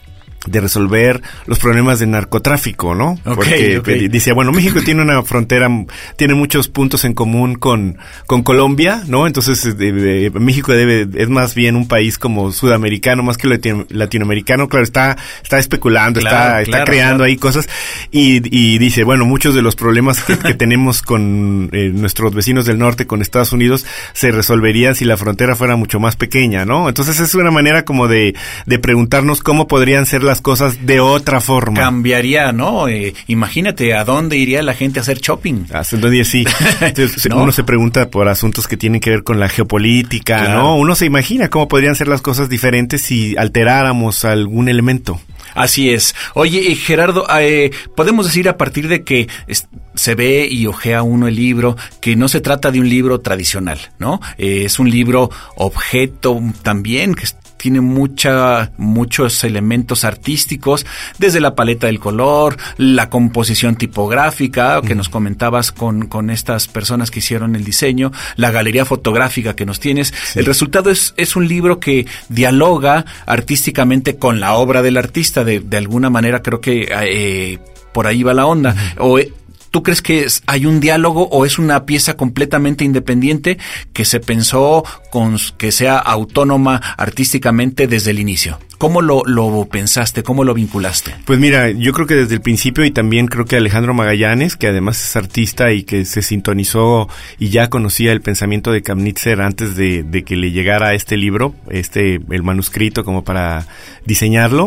Speaker 5: de resolver los problemas de narcotráfico, ¿no?
Speaker 3: Okay,
Speaker 5: Porque
Speaker 3: okay.
Speaker 5: decía, bueno, México tiene una frontera, tiene muchos puntos en común con, con Colombia, ¿no? Entonces, de, de, México debe, es más bien un país como sudamericano, más que latino, latinoamericano. Claro, está, está especulando, claro, está, claro, está creando claro. ahí cosas, y, y dice, bueno, muchos de los problemas que, que tenemos con eh, nuestros vecinos del norte, con Estados Unidos, se resolverían si la frontera fuera mucho más pequeña, ¿no? Entonces, es una manera como de, de preguntarnos cómo podrían ser las cosas de otra forma.
Speaker 3: Cambiaría, ¿no? Eh, imagínate a dónde iría la gente a hacer shopping.
Speaker 5: Hace dos días sí. Entonces, ¿no? Uno se pregunta por asuntos que tienen que ver con la geopolítica, claro. ¿no? Uno se imagina cómo podrían ser las cosas diferentes si alteráramos algún elemento.
Speaker 3: Así es. Oye, Gerardo, eh, podemos decir a partir de que es, se ve y ojea uno el libro que no se trata de un libro tradicional, ¿no? Eh, es un libro objeto también que tiene mucha, muchos elementos artísticos, desde la paleta del color, la composición tipográfica que mm. nos comentabas con, con estas personas que hicieron el diseño, la galería fotográfica que nos tienes. Sí. El resultado es, es un libro que dialoga artísticamente con la obra del artista. De, de alguna manera creo que eh, por ahí va la onda. Mm. O, ¿Tú crees que es, hay un diálogo o es una pieza completamente independiente que se pensó con que sea autónoma artísticamente desde el inicio? ¿Cómo lo, lo pensaste? ¿Cómo lo vinculaste?
Speaker 5: Pues mira, yo creo que desde el principio, y también creo que Alejandro Magallanes, que además es artista y que se sintonizó y ya conocía el pensamiento de Kamnitzer antes de, de que le llegara este libro, este el manuscrito como para diseñarlo.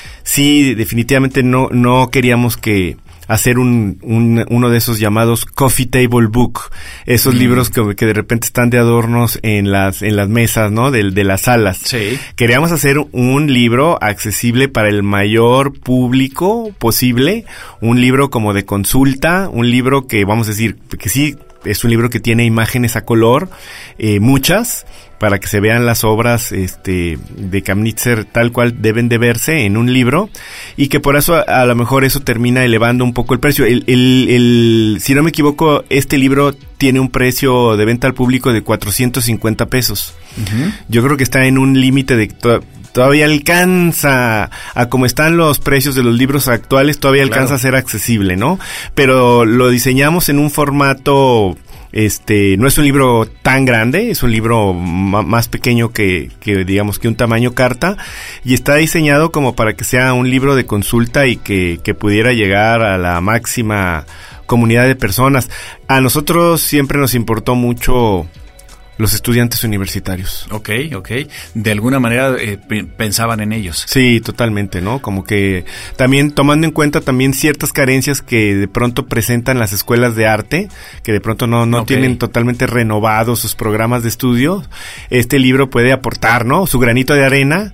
Speaker 5: Sí, definitivamente no, no queríamos que hacer un, un uno de esos llamados coffee table book, esos mm. libros que, que de repente están de adornos en las en las mesas, ¿no? De, de las salas.
Speaker 3: Sí.
Speaker 5: Queríamos hacer un libro accesible para el mayor público posible, un libro como de consulta, un libro que vamos a decir que sí es un libro que tiene imágenes a color, eh, muchas, para que se vean las obras este de Kamnitzer tal cual deben de verse en un libro, y que por eso a, a lo mejor eso termina elevando un poco el precio. El, el, el, si no me equivoco, este libro tiene un precio de venta al público de cuatrocientos cincuenta pesos. Uh-huh. Yo creo que está en un límite de... To- todavía alcanza, a como están los precios de los libros actuales, todavía alcanza claro. a ser accesible, ¿no? Pero lo diseñamos en un formato... Este, no es un libro tan grande, es un libro m- más pequeño que, que, digamos, que un tamaño carta, y está diseñado como para que sea un libro de consulta y que, que pudiera llegar a la máxima comunidad de personas. A nosotros siempre nos importó mucho los estudiantes universitarios.
Speaker 3: Ok, ok. De alguna manera eh, p- pensaban en ellos.
Speaker 5: Sí, totalmente, ¿no? Como que también tomando en cuenta también ciertas carencias que de pronto presentan las escuelas de arte, que de pronto no, no okay. tienen totalmente renovados sus programas de estudio. Este libro puede aportar, ¿no? Su granito de arena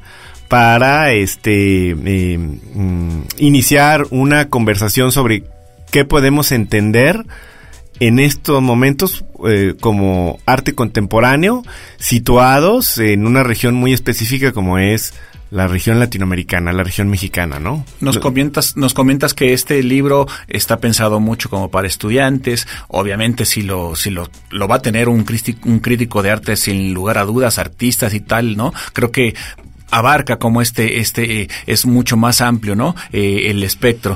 Speaker 5: para este eh, mm, iniciar una conversación sobre qué podemos entender en estos momentos eh, como arte contemporáneo, situados en una región muy específica como es la región latinoamericana, la región mexicana, ¿no?
Speaker 3: Nos comentas, nos comentas que este libro está pensado mucho como para estudiantes. Obviamente si lo, si lo, lo va a tener un crítico, un crítico de arte sin lugar a dudas, artistas y tal, ¿no? Creo que abarca como este, este eh, es mucho más amplio, ¿no? Eh, el espectro.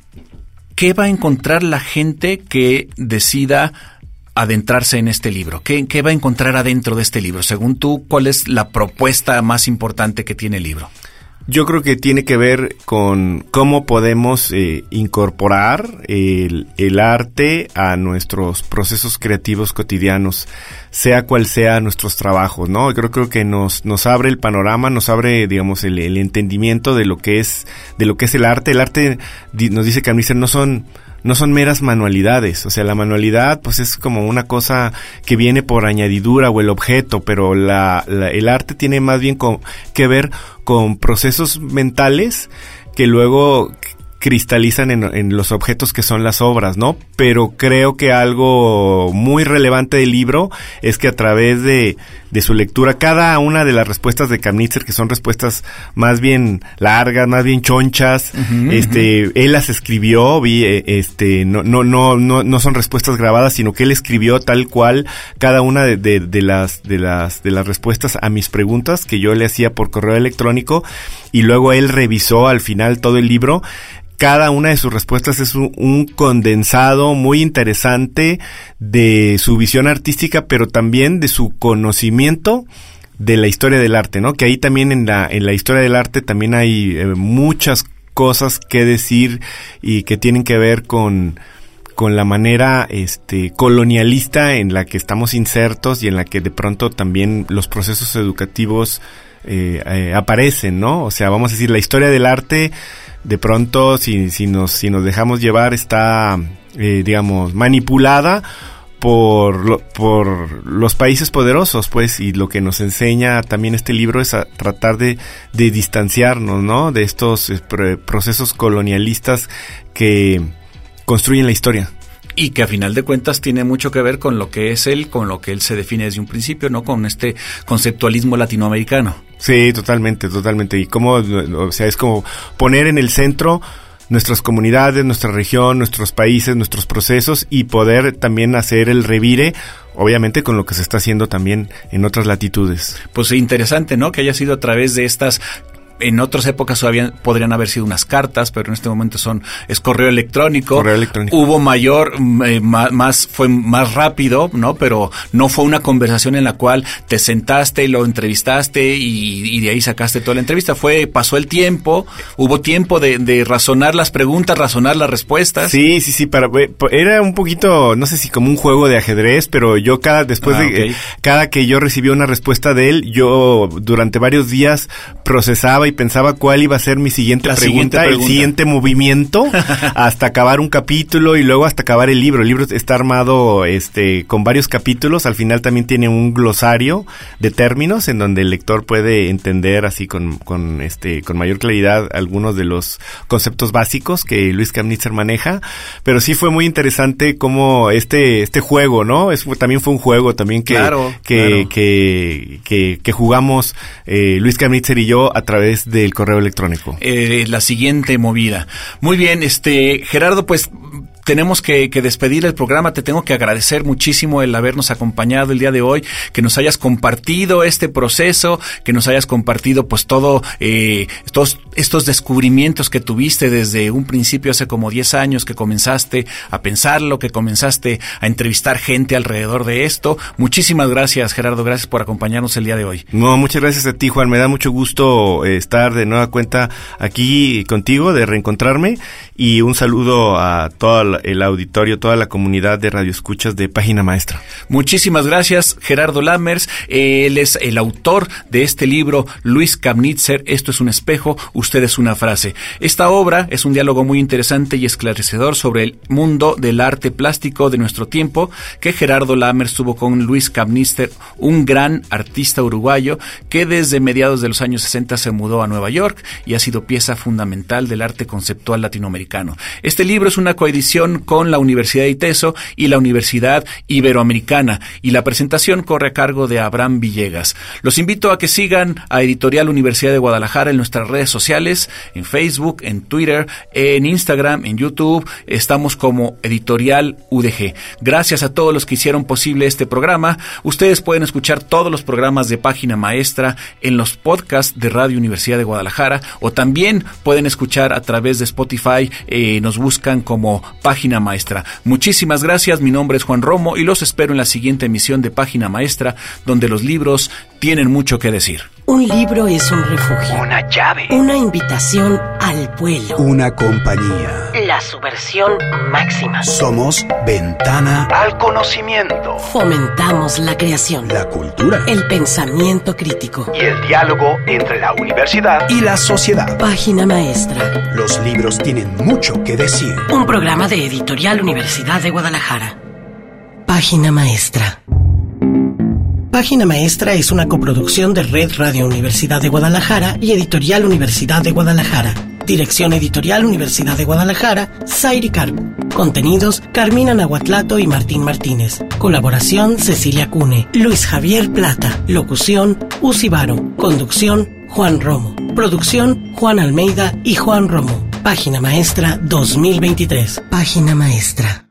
Speaker 3: ¿Qué va a encontrar la gente que decida adentrarse en este libro? ¿Qué, qué va a encontrar adentro de este libro? Según tú, ¿cuál es la propuesta más importante que tiene el libro?
Speaker 5: Yo creo que tiene que ver con cómo podemos eh, incorporar el, el arte a nuestros procesos creativos cotidianos, sea cual sea nuestros trabajos, ¿no? Yo creo, creo que nos nos abre el panorama, nos abre, digamos, el, el entendimiento de lo que es de lo que es el arte. El arte, di, nos dice Knitzler, no son no son meras manualidades, o sea, la manualidad pues es como una cosa que viene por añadidura o el objeto, pero la, la el arte tiene más bien con, que ver con procesos mentales que luego cristalizan en, en los objetos que son las obras, ¿no? Pero creo que algo muy relevante del libro es que a través de, de su lectura, cada una de las respuestas de Knitzler, que son respuestas más bien largas, más bien chonchas, uh-huh, este, uh-huh. él las escribió, vi, este, no, no, no, no, no son respuestas grabadas, sino que él escribió tal cual cada una de, de, de las, de las, de las respuestas a mis preguntas que yo le hacía por correo electrónico, y luego él revisó al final todo el libro. Cada una de sus respuestas es un, un condensado muy interesante de su visión artística, pero también de su conocimiento de la historia del arte, ¿no? Que ahí también en la en la historia del arte también hay eh, muchas cosas que decir y que tienen que ver con con la manera este colonialista en la que estamos insertos y en la que de pronto también los procesos educativos eh, eh, aparecen, ¿no? O sea, vamos a decir, la historia del arte de pronto, si, si nos, si nos dejamos llevar, está, eh, digamos, manipulada por, lo, por los países poderosos, pues, y lo que nos enseña también este libro es a tratar de, de distanciarnos, ¿no? De estos eh, procesos colonialistas que construyen la historia.
Speaker 3: Y que a final de cuentas tiene mucho que ver con lo que es él, con lo que él se define desde un principio, ¿no? Con este conceptualismo latinoamericano.
Speaker 5: Sí, totalmente, totalmente. Y como, o sea, es como poner en el centro nuestras comunidades, nuestra región, nuestros países, nuestros procesos, y poder también hacer el revire, obviamente con lo que se está haciendo también en otras latitudes.
Speaker 3: Pues interesante, ¿no? Que haya sido a través de estas... En otras épocas todavía podrían haber sido unas cartas, pero en este momento son es correo electrónico.
Speaker 5: Correo electrónico.
Speaker 3: Hubo mayor, eh, más, más, fue más rápido, ¿no? Pero no fue una conversación en la cual te sentaste, lo entrevistaste y, y de ahí sacaste toda la entrevista. Fue, pasó el tiempo, hubo tiempo de, de razonar las preguntas, razonar las respuestas.
Speaker 5: Sí, sí, sí, para, era un poquito, no sé si como un juego de ajedrez, pero yo cada, después ah, de, okay. cada que yo recibía una respuesta de él, yo durante varios días procesaba y pensaba cuál iba a ser mi siguiente, pregunta,
Speaker 3: siguiente pregunta,
Speaker 5: el siguiente movimiento, hasta acabar un capítulo y luego hasta acabar el libro. El libro está armado este con varios capítulos, al final también tiene un glosario de términos en donde el lector puede entender así con, con este con mayor claridad algunos de los conceptos básicos que Luis Knitzler maneja, pero sí fue muy interesante cómo este este juego, ¿no? Es, también fue un juego también que
Speaker 3: claro,
Speaker 5: que,
Speaker 3: claro.
Speaker 5: que, que que jugamos eh, Luis Knitzler y yo a través del correo electrónico.
Speaker 3: Eh, la siguiente movida. Muy bien, este Gerardo, pues tenemos que, que despedir el programa. Te tengo que agradecer muchísimo el habernos acompañado el día de hoy, que nos hayas compartido este proceso, que nos hayas compartido pues todo, eh, todos estos descubrimientos que tuviste desde un principio hace como diez años que comenzaste a pensarlo, que comenzaste a entrevistar gente alrededor de esto. Muchísimas gracias, Gerardo, gracias por acompañarnos el día de hoy.
Speaker 5: No, muchas gracias a ti, Juan, me da mucho gusto eh, estar de nueva cuenta aquí contigo, de reencontrarme, y un saludo a todo el auditorio, toda la comunidad de radioescuchas de Página Maestra.
Speaker 3: Muchísimas gracias, Gerardo Lammers. Él es el autor de este libro, Luis Knitzler, Esto es un espejo, usted es una frase. Esta obra es un diálogo muy interesante y esclarecedor sobre el mundo del arte plástico de nuestro tiempo que Gerardo Lammers tuvo con Luis Knitzler, un gran artista uruguayo que desde mediados de los años sesenta se mudó a Nueva York y ha sido pieza fundamental del arte conceptual latinoamericano. Este libro es una coedición con la Universidad de ITESO y la Universidad Iberoamericana, y la presentación corre a cargo de Abraham Villegas. Los invito a que sigan a Editorial Universidad de Guadalajara en nuestras redes sociales, en Facebook, en Twitter, en Instagram, en YouTube. Estamos como Editorial U D G. Gracias a todos los que hicieron posible este programa. Ustedes pueden escuchar todos los programas de Página Maestra en los podcasts de Radio Universidad de Guadalajara, o también pueden escuchar a través de Spotify. Eh, nos buscan como Página Maestra. Muchísimas gracias, mi nombre es Juan Romo y los espero en la siguiente emisión de Página Maestra, donde los libros tienen mucho que decir.
Speaker 2: Un libro es un refugio.
Speaker 9: Una llave.
Speaker 2: Una invitación al vuelo.
Speaker 10: Una compañía.
Speaker 2: La subversión máxima.
Speaker 10: Somos ventana
Speaker 9: al conocimiento.
Speaker 2: Fomentamos la creación.
Speaker 10: La cultura.
Speaker 2: El pensamiento crítico.
Speaker 9: Y el diálogo entre la universidad
Speaker 10: y la sociedad.
Speaker 2: Página maestra.
Speaker 10: Los libros tienen mucho que decir.
Speaker 2: Un programa de Editorial Universidad de Guadalajara. Página maestra. Página Maestra es una coproducción de Red Radio Universidad de Guadalajara y Editorial Universidad de Guadalajara. Dirección Editorial Universidad de Guadalajara, Zairi Carp. Contenidos, Carmina Nahuatlato y Martín Martínez. Colaboración, Cecilia Cune. Luis Javier Plata. Locución, Uzi Varo. Conducción, Juan Romo. Producción, Juan Almeida y Juan Romo. Página Maestra dos mil veintitrés. Página Maestra.